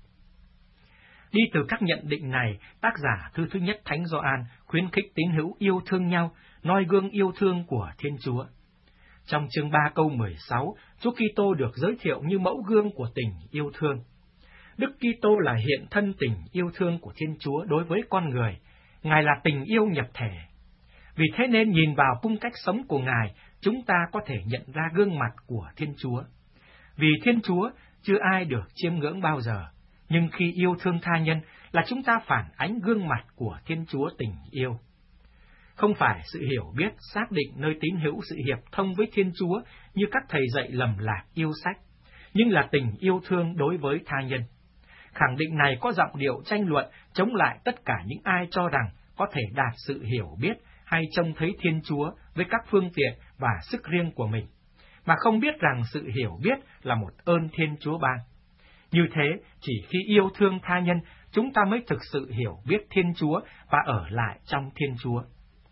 Đi từ các nhận định này, tác giả thư thứ nhất Thánh Gioan khuyến khích tín hữu yêu thương nhau, noi gương yêu thương của Thiên Chúa. Trong chương ba câu mười sáu, Chúa Kitô được giới thiệu như mẫu gương của tình yêu thương. Đức Kitô là hiện thân tình yêu thương của Thiên Chúa đối với con người. Ngài là tình yêu nhập thể. Vì thế nên nhìn vào cung cách sống của Ngài, chúng ta có thể nhận ra gương mặt của Thiên Chúa. Vì Thiên Chúa chưa ai được chiêm ngưỡng bao giờ, nhưng khi yêu thương tha nhân là chúng ta phản ánh gương mặt của Thiên Chúa tình yêu. Không phải sự hiểu biết xác định nơi tín hữu sự hiệp thông với Thiên Chúa như các thầy dạy lầm lạc yêu sách, nhưng là tình yêu thương đối với tha nhân. Khẳng định này có giọng điệu tranh luận chống lại tất cả những ai cho rằng có thể đạt sự hiểu biết hay trông thấy Thiên Chúa với các phương tiện và sức riêng của mình, mà không biết rằng sự hiểu biết là một ơn Thiên Chúa ban. Như thế, chỉ khi yêu thương tha nhân, chúng ta mới thực sự hiểu biết Thiên Chúa và ở lại trong Thiên Chúa.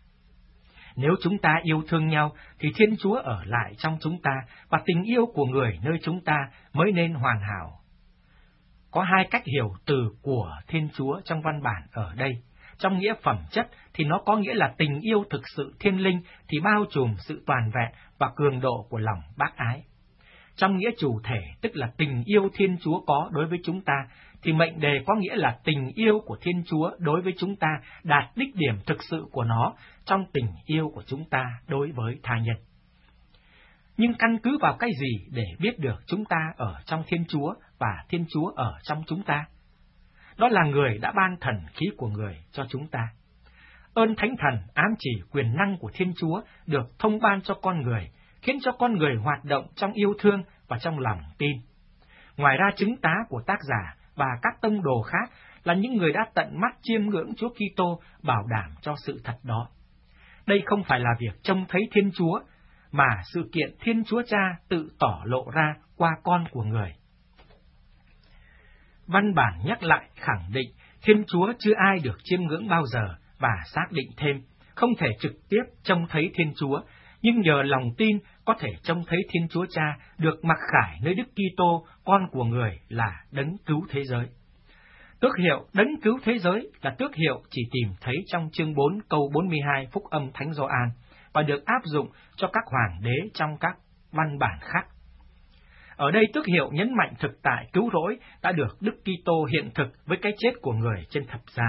Nếu chúng ta yêu thương nhau, thì Thiên Chúa ở lại trong chúng ta, và tình yêu của người nơi chúng ta mới nên hoàn hảo. Có hai cách hiểu từ của Thiên Chúa trong văn bản ở đây. Trong nghĩa phẩm chất thì nó có nghĩa là tình yêu thực sự thiên linh thì bao trùm sự toàn vẹn và cường độ của lòng bác ái. Trong nghĩa chủ thể, tức là tình yêu Thiên Chúa có đối với chúng ta, thì mệnh đề có nghĩa là tình yêu của Thiên Chúa đối với chúng ta đạt đích điểm thực sự của nó trong tình yêu của chúng ta đối với tha nhân. Nhưng căn cứ vào cái gì để biết được chúng ta ở trong Thiên Chúa và Thiên Chúa ở trong chúng ta? Đó là người đã ban thần khí của người cho chúng ta. Ơn Thánh Thần ám chỉ quyền năng của Thiên Chúa được thông ban cho con người, khiến cho con người hoạt động trong yêu thương và trong lòng tin. Ngoài ra, chứng tá của tác giả và các tông đồ khác là những người đã tận mắt chiêm ngưỡng Chúa Kitô bảo đảm cho sự thật đó. Đây không phải là việc trông thấy Thiên Chúa, mà sự kiện Thiên Chúa Cha tự tỏ lộ ra qua con của người. Văn bản nhắc lại khẳng định Thiên Chúa chưa ai được chiêm ngưỡng bao giờ và xác định thêm, không thể trực tiếp trông thấy Thiên Chúa, nhưng nhờ lòng tin có thể trông thấy Thiên Chúa Cha được mặc khải nơi Đức Kitô, con của người là đấng cứu thế giới. Tước hiệu đấng cứu thế giới là tước hiệu chỉ tìm thấy trong chương bốn câu bốn mươi hai Phúc âm Thánh Gioan và được áp dụng cho các hoàng đế trong các văn bản khác. Ở đây tước hiệu nhấn mạnh thực tại cứu rỗi đã được Đức Kitô hiện thực với cái chết của người trên thập giá.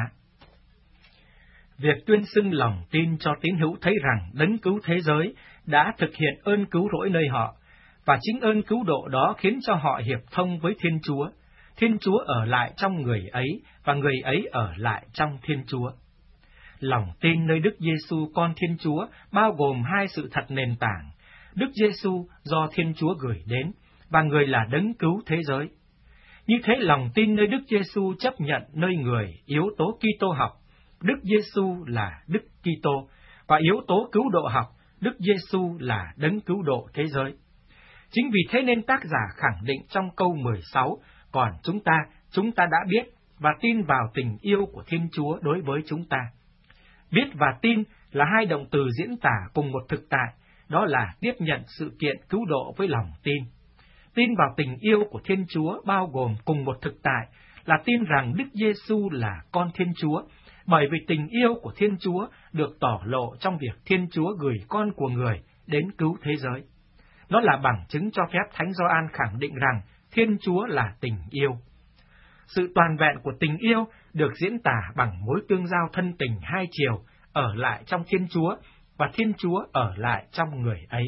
Việc tuyên xưng lòng tin cho tín hữu thấy rằng đấng cứu thế giới đã thực hiện ơn cứu rỗi nơi họ, và chính ơn cứu độ đó khiến cho họ hiệp thông với Thiên Chúa. Thiên Chúa ở lại trong người ấy, và người ấy ở lại trong Thiên Chúa. Lòng tin nơi Đức Giêsu con Thiên Chúa bao gồm hai sự thật nền tảng: Đức Giêsu do Thiên Chúa gửi đến, và người là đấng cứu thế giới. Như thế, lòng tin nơi Đức Giêsu chấp nhận nơi người yếu tố Kitô học, Đức Giêsu là Đức Kitô, và yếu tố cứu độ học, Đức Giêsu là đấng cứu độ thế giới. Chính vì thế nên tác giả khẳng định trong câu mười sáu, còn chúng ta, chúng ta đã biết và tin vào tình yêu của Thiên Chúa đối với chúng ta. Biết và tin là hai động từ diễn tả cùng một thực tại, đó là tiếp nhận sự kiện cứu độ với lòng tin. Tin vào tình yêu của Thiên Chúa bao gồm cùng một thực tại là tin rằng Đức Giêsu là con Thiên Chúa, bởi vì tình yêu của Thiên Chúa được tỏ lộ trong việc Thiên Chúa gửi con của người đến cứu thế giới. Nó là bằng chứng cho phép Thánh Gioan khẳng định rằng Thiên Chúa là tình yêu. Sự toàn vẹn của tình yêu được diễn tả bằng mối tương giao thân tình hai chiều, ở lại trong Thiên Chúa, và Thiên Chúa ở lại trong người ấy.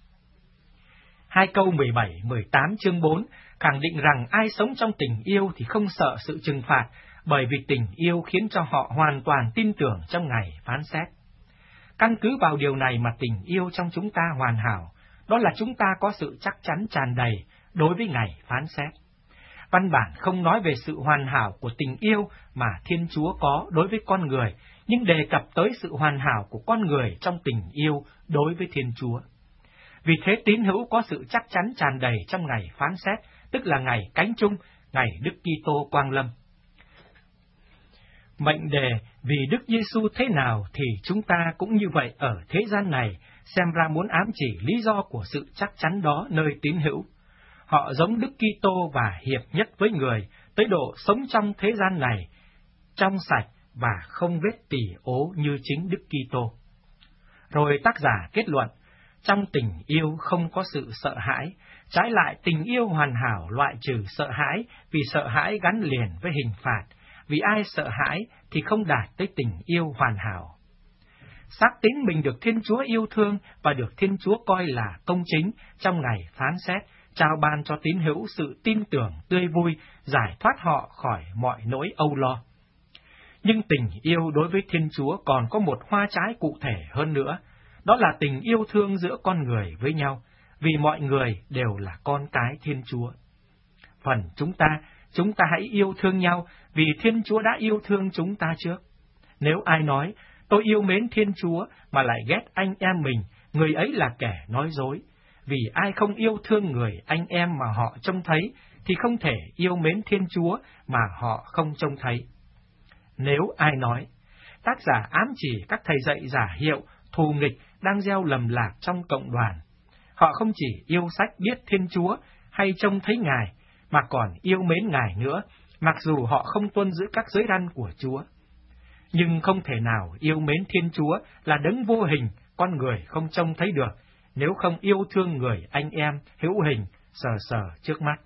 Hai câu mười bảy mười tám chương bốn khẳng định rằng ai sống trong tình yêu thì không sợ sự trừng phạt, bởi vì tình yêu khiến cho họ hoàn toàn tin tưởng trong ngày phán xét. Căn cứ vào điều này mà tình yêu trong chúng ta hoàn hảo, đó là chúng ta có sự chắc chắn tràn đầy đối với ngày phán xét. Văn bản không nói về sự hoàn hảo của tình yêu mà Thiên Chúa có đối với con người, nhưng đề cập tới sự hoàn hảo của con người trong tình yêu đối với Thiên Chúa. Vì thế tín hữu có sự chắc chắn tràn đầy trong ngày phán xét, tức là ngày cánh chung, ngày Đức Kitô quang lâm. Mệnh đề vì Đức Giêsu thế nào thì chúng ta cũng như vậy ở thế gian này, xem ra muốn ám chỉ lý do của sự chắc chắn đó nơi tín hữu. Họ giống Đức Kitô và hiệp nhất với người, tới độ sống trong thế gian này, trong sạch và không vết tỉ ố như chính Đức Kitô. Rồi tác giả kết luận, trong tình yêu không có sự sợ hãi, trái lại tình yêu hoàn hảo loại trừ sợ hãi, vì sợ hãi gắn liền với hình phạt, vì ai sợ hãi thì không đạt tới tình yêu hoàn hảo. Xác tín mình được Thiên Chúa yêu thương và được Thiên Chúa coi là công chính trong ngày phán xét, trao ban cho tín hữu sự tin tưởng tươi vui, giải thoát họ khỏi mọi nỗi âu lo. Nhưng tình yêu đối với Thiên Chúa còn có một hoa trái cụ thể hơn nữa, đó là tình yêu thương giữa con người với nhau, vì mọi người đều là con cái Thiên Chúa. Phần chúng ta, chúng ta hãy yêu thương nhau, vì Thiên Chúa đã yêu thương chúng ta trước. Nếu ai nói, tôi yêu mến Thiên Chúa mà lại ghét anh em mình, người ấy là kẻ nói dối. Vì ai không yêu thương người anh em mà họ trông thấy, thì không thể yêu mến Thiên Chúa mà họ không trông thấy. Nếu ai nói, tác giả ám chỉ các thầy dạy giả hiệu, thù nghịch đang gieo lầm lạc trong cộng đoàn. Họ không chỉ yêu sách biết Thiên Chúa hay trông thấy Ngài, mà còn yêu mến Ngài nữa, mặc dù họ không tuân giữ các giới răn của Chúa. Nhưng không thể nào yêu mến Thiên Chúa là đấng vô hình, con người không trông thấy được, nếu không yêu thương người anh em hữu hình, sờ sờ trước mắt.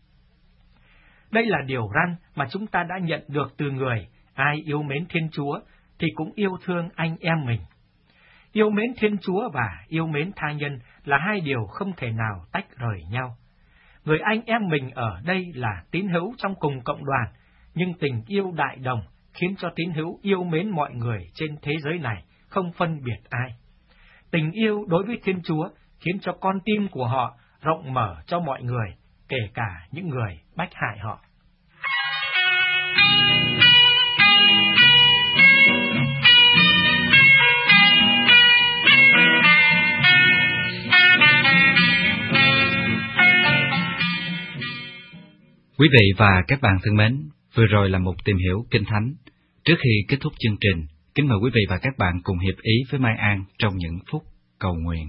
Đây là điều răn mà chúng ta đã nhận được từ người, ai yêu mến Thiên Chúa thì cũng yêu thương anh em mình. Yêu mến Thiên Chúa và yêu mến tha nhân là hai điều không thể nào tách rời nhau. Người anh em mình ở đây là tín hữu trong cùng cộng đoàn, nhưng tình yêu đại đồng khiến cho tín hữu yêu mến mọi người trên thế giới này, không phân biệt ai. Tình yêu đối với Thiên Chúa khiến cho con tim của họ rộng mở cho mọi người, kể cả những người bách hại họ. Quý vị và các bạn thân mến, vừa rồi là một tìm hiểu Kinh Thánh. Trước khi kết thúc chương trình, kính mời quý vị và các bạn cùng hiệp ý với Mai An trong những phút cầu nguyện.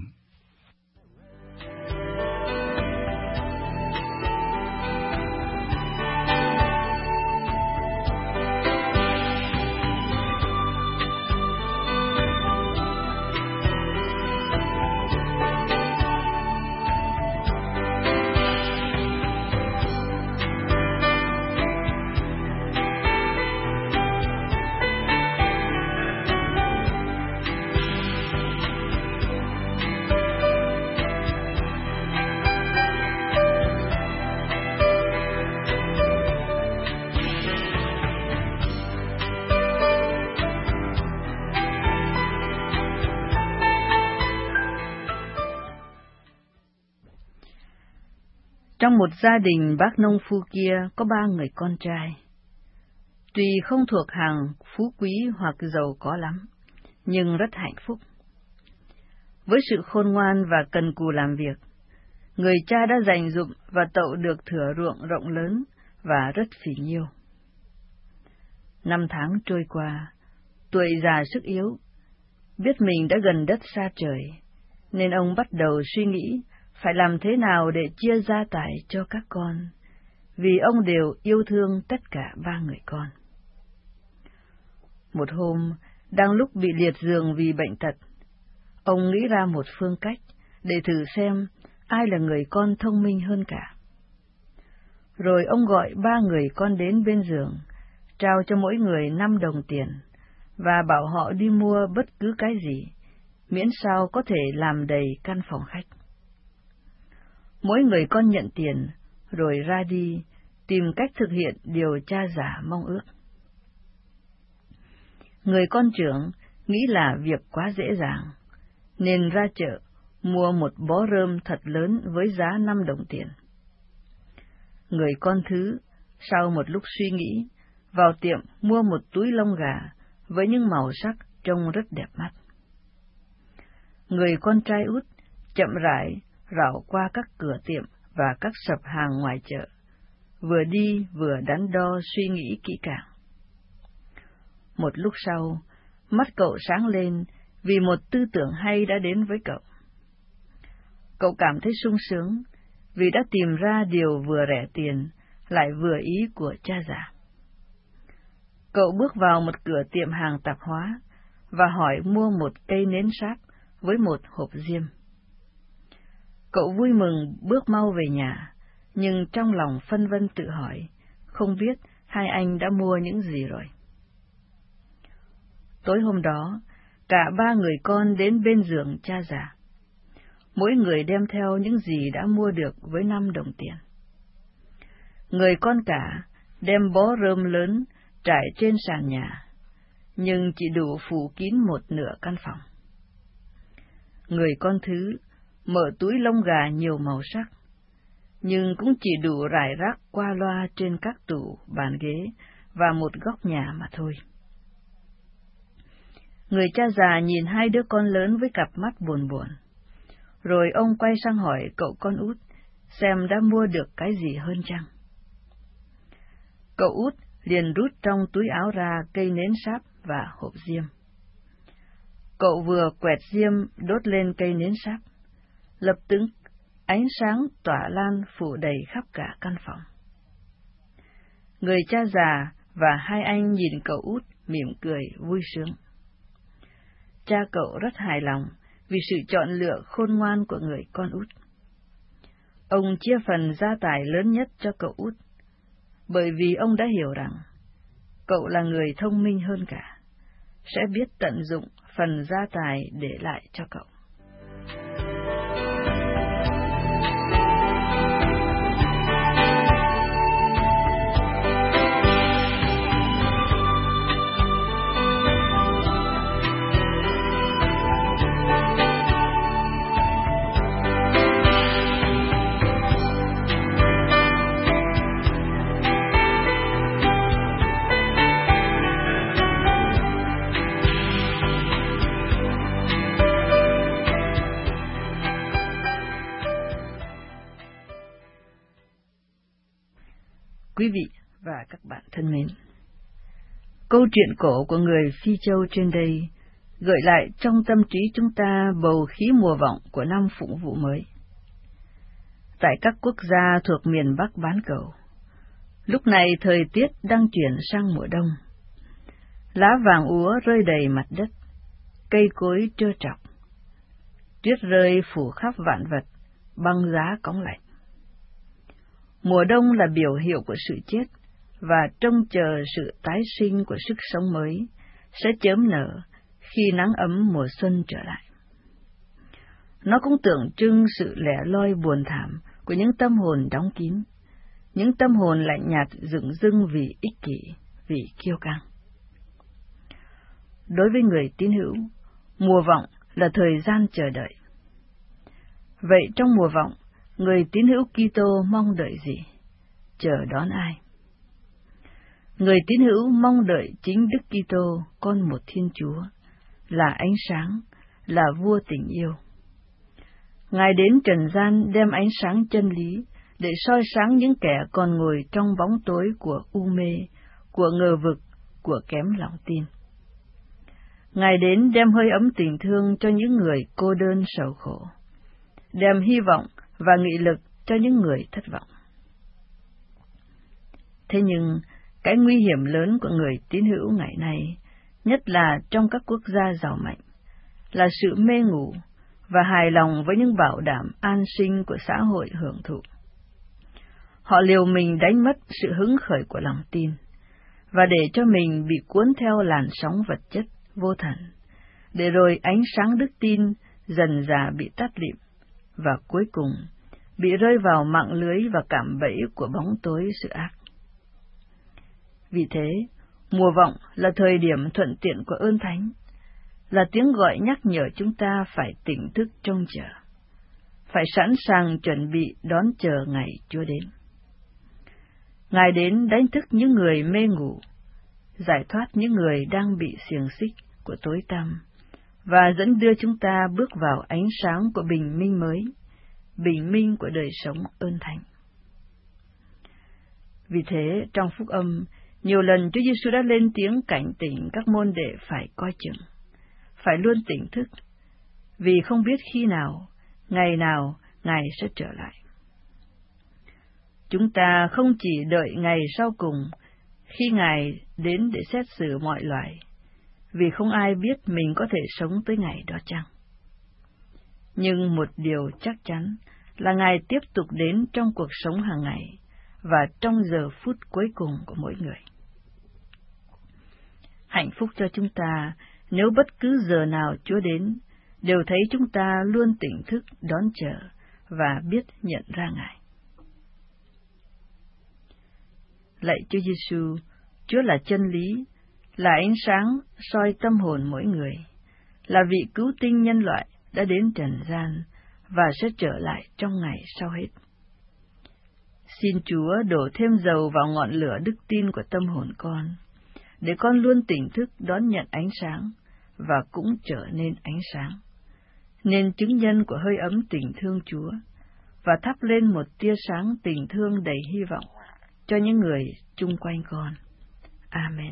Trong một gia đình bác nông phu kia có ba người con trai. Tuy không thuộc hàng phú quý hoặc giàu có lắm, nhưng rất hạnh phúc. Với sự khôn ngoan và cần cù làm việc, người cha đã dành dụm và tậu được thửa ruộng rộng lớn và rất phì nhiêu. Năm tháng trôi qua, tuổi già sức yếu, biết mình đã gần đất xa trời, nên ông bắt đầu suy nghĩ phải làm thế nào để chia gia tài cho các con, vì ông đều yêu thương tất cả ba người con. Một hôm, đang lúc bị liệt giường vì bệnh tật, ông nghĩ ra một phương cách để thử xem ai là người con thông minh hơn cả. Rồi ông gọi ba người con đến bên giường, trao cho mỗi người năm đồng tiền, và bảo họ đi mua bất cứ cái gì, miễn sao có thể làm đầy căn phòng khách. Mỗi người con nhận tiền, rồi ra đi, tìm cách thực hiện điều cha già mong ước. Người con trưởng nghĩ là việc quá dễ dàng, nên ra chợ mua một bó rơm thật lớn với giá năm đồng tiền. Người con thứ, sau một lúc suy nghĩ, vào tiệm mua một túi lông gà với những màu sắc trông rất đẹp mắt. Người con trai út chậm rãi rảo qua các cửa tiệm và các sập hàng ngoài chợ, vừa đi vừa đắn đo suy nghĩ kỹ càng. Một lúc sau, mắt cậu sáng lên vì một tư tưởng hay đã đến với cậu. Cậu cảm thấy sung sướng vì đã tìm ra điều vừa rẻ tiền lại vừa ý của cha già. Cậu bước vào một cửa tiệm hàng tạp hóa và hỏi mua một cây nến sáp với một hộp diêm. Cậu vui mừng bước mau về nhà, nhưng trong lòng phân vân tự hỏi, không biết hai anh đã mua những gì rồi. Tối hôm đó, cả ba người con đến bên giường cha già. Mỗi người đem theo những gì đã mua được với năm đồng tiền. Người con cả đem bó rơm lớn trải trên sàn nhà, nhưng chỉ đủ phủ kín một nửa căn phòng. Người con thứ mở túi lông gà nhiều màu sắc, nhưng cũng chỉ đủ rải rác qua loa trên các tủ, bàn ghế và một góc nhà mà thôi. Người cha già nhìn hai đứa con lớn với cặp mắt buồn buồn, rồi ông quay sang hỏi cậu con út xem đã mua được cái gì hơn chăng. Cậu út liền rút trong túi áo ra cây nến sáp và hộp diêm. Cậu vừa quẹt diêm đốt lên cây nến sáp, lập tức ánh sáng tỏa lan phủ đầy khắp cả căn phòng. Người cha già và hai anh nhìn cậu út mỉm cười vui sướng. Cha cậu rất hài lòng vì sự chọn lựa khôn ngoan của người con út. Ông chia phần gia tài lớn nhất cho cậu út, bởi vì ông đã hiểu rằng cậu là người thông minh hơn cả, sẽ biết tận dụng phần gia tài để lại cho cậu. Quý vị và các bạn thân mến, câu chuyện cổ của người Phi Châu trên đây gợi lại trong tâm trí chúng ta bầu khí mùa vọng của năm Phụng vụ mới. Tại các quốc gia thuộc miền Bắc bán cầu, lúc này thời tiết đang chuyển sang mùa đông. Lá vàng úa rơi đầy mặt đất, cây cối trơ trọc, tuyết rơi phủ khắp vạn vật, băng giá cóng lạnh. Mùa đông là biểu hiệu của sự chết, và trông chờ sự tái sinh của sức sống mới sẽ chớm nở khi nắng ấm mùa xuân trở lại. Nó cũng tượng trưng sự lẻ loi buồn thảm của những tâm hồn đóng kín, những tâm hồn lạnh nhạt dửng dưng vì ích kỷ, vì kiêu căng. Đối với người tín hữu, mùa vọng là thời gian chờ đợi. Vậy trong mùa vọng, người tín hữu Kitô mong đợi gì? Chờ đón ai? Người tín hữu mong đợi chính Đức Kitô, con một Thiên Chúa, là ánh sáng, là vua tình yêu. Ngài đến trần gian đem ánh sáng chân lý để soi sáng những kẻ còn ngồi trong bóng tối của u mê, của ngờ vực, của kém lòng tin. Ngài đến đem hơi ấm tình thương cho những người cô đơn sầu khổ, đem hy vọng và nghị lực cho những người thất vọng. Thế nhưng, cái nguy hiểm lớn của người tín hữu ngày nay, nhất là trong các quốc gia giàu mạnh, là sự mê ngủ và hài lòng với những bảo đảm an sinh của xã hội hưởng thụ. Họ liều mình đánh mất sự hứng khởi của lòng tin, và để cho mình bị cuốn theo làn sóng vật chất vô thần, để rồi ánh sáng đức tin dần dà bị tắt lịm, và cuối cùng bị rơi vào mạng lưới và cạm bẫy của bóng tối sự ác. Vì thế, mùa vọng là thời điểm thuận tiện của ơn thánh, là tiếng gọi nhắc nhở chúng ta phải tỉnh thức trông chờ, phải sẵn sàng chuẩn bị đón chờ ngày Chúa đến. Ngài đến đánh thức những người mê ngủ, giải thoát những người đang bị xiềng xích của tối tăm, và dẫn đưa chúng ta bước vào ánh sáng của bình minh mới, bình minh của đời sống ơn thánh. Vì thế, trong phúc âm, nhiều lần Chúa Giêsu đã lên tiếng cảnh tỉnh các môn đệ phải coi chừng, phải luôn tỉnh thức, vì không biết khi nào, ngày nào Ngài sẽ trở lại. Chúng ta không chỉ đợi ngày sau cùng, khi Ngài đến để xét xử mọi loài, vì không ai biết mình có thể sống tới ngày đó chăng. Nhưng một điều chắc chắn là Ngài tiếp tục đến trong cuộc sống hàng ngày và trong giờ phút cuối cùng của mỗi người. Hạnh phúc cho chúng ta nếu bất cứ giờ nào Chúa đến, đều thấy chúng ta luôn tỉnh thức đón chờ và biết nhận ra Ngài. Lạy Chúa Giêsu, Chúa là chân lý, là ánh sáng soi tâm hồn mỗi người, là vị cứu tinh nhân loại đã đến trần gian và sẽ trở lại trong ngày sau hết. Xin Chúa đổ thêm dầu vào ngọn lửa đức tin của tâm hồn con, để con luôn tỉnh thức đón nhận ánh sáng và cũng trở nên ánh sáng, nên chứng nhân của hơi ấm tình thương Chúa, và thắp lên một tia sáng tình thương đầy hy vọng cho những người chung quanh con. Amen.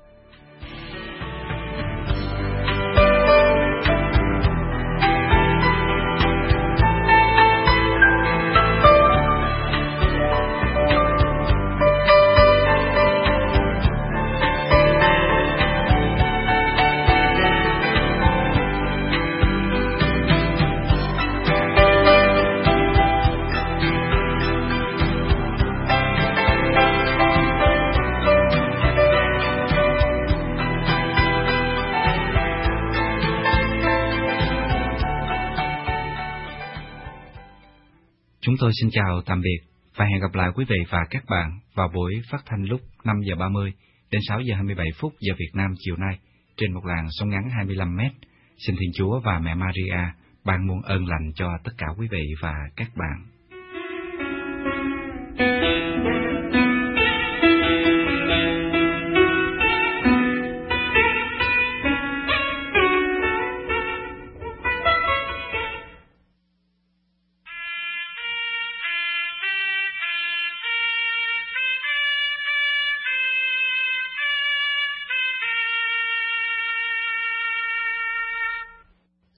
Chúng tôi xin chào tạm biệt và hẹn gặp lại quý vị và các bạn vào buổi phát thanh lúc năm giờ ba mươi đến sáu giờ hai mươi bảy phút giờ Việt Nam chiều nay trên một làn sóng ngắn hai mươi lăm mét. Xin Thiên Chúa và Mẹ Maria ban muôn ơn lành cho tất cả quý vị và các bạn.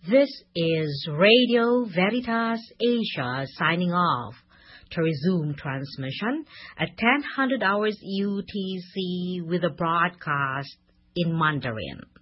This is Radio Veritas Asia signing off. To resume transmission at ten hundred hours U T C with a broadcast in Mandarin.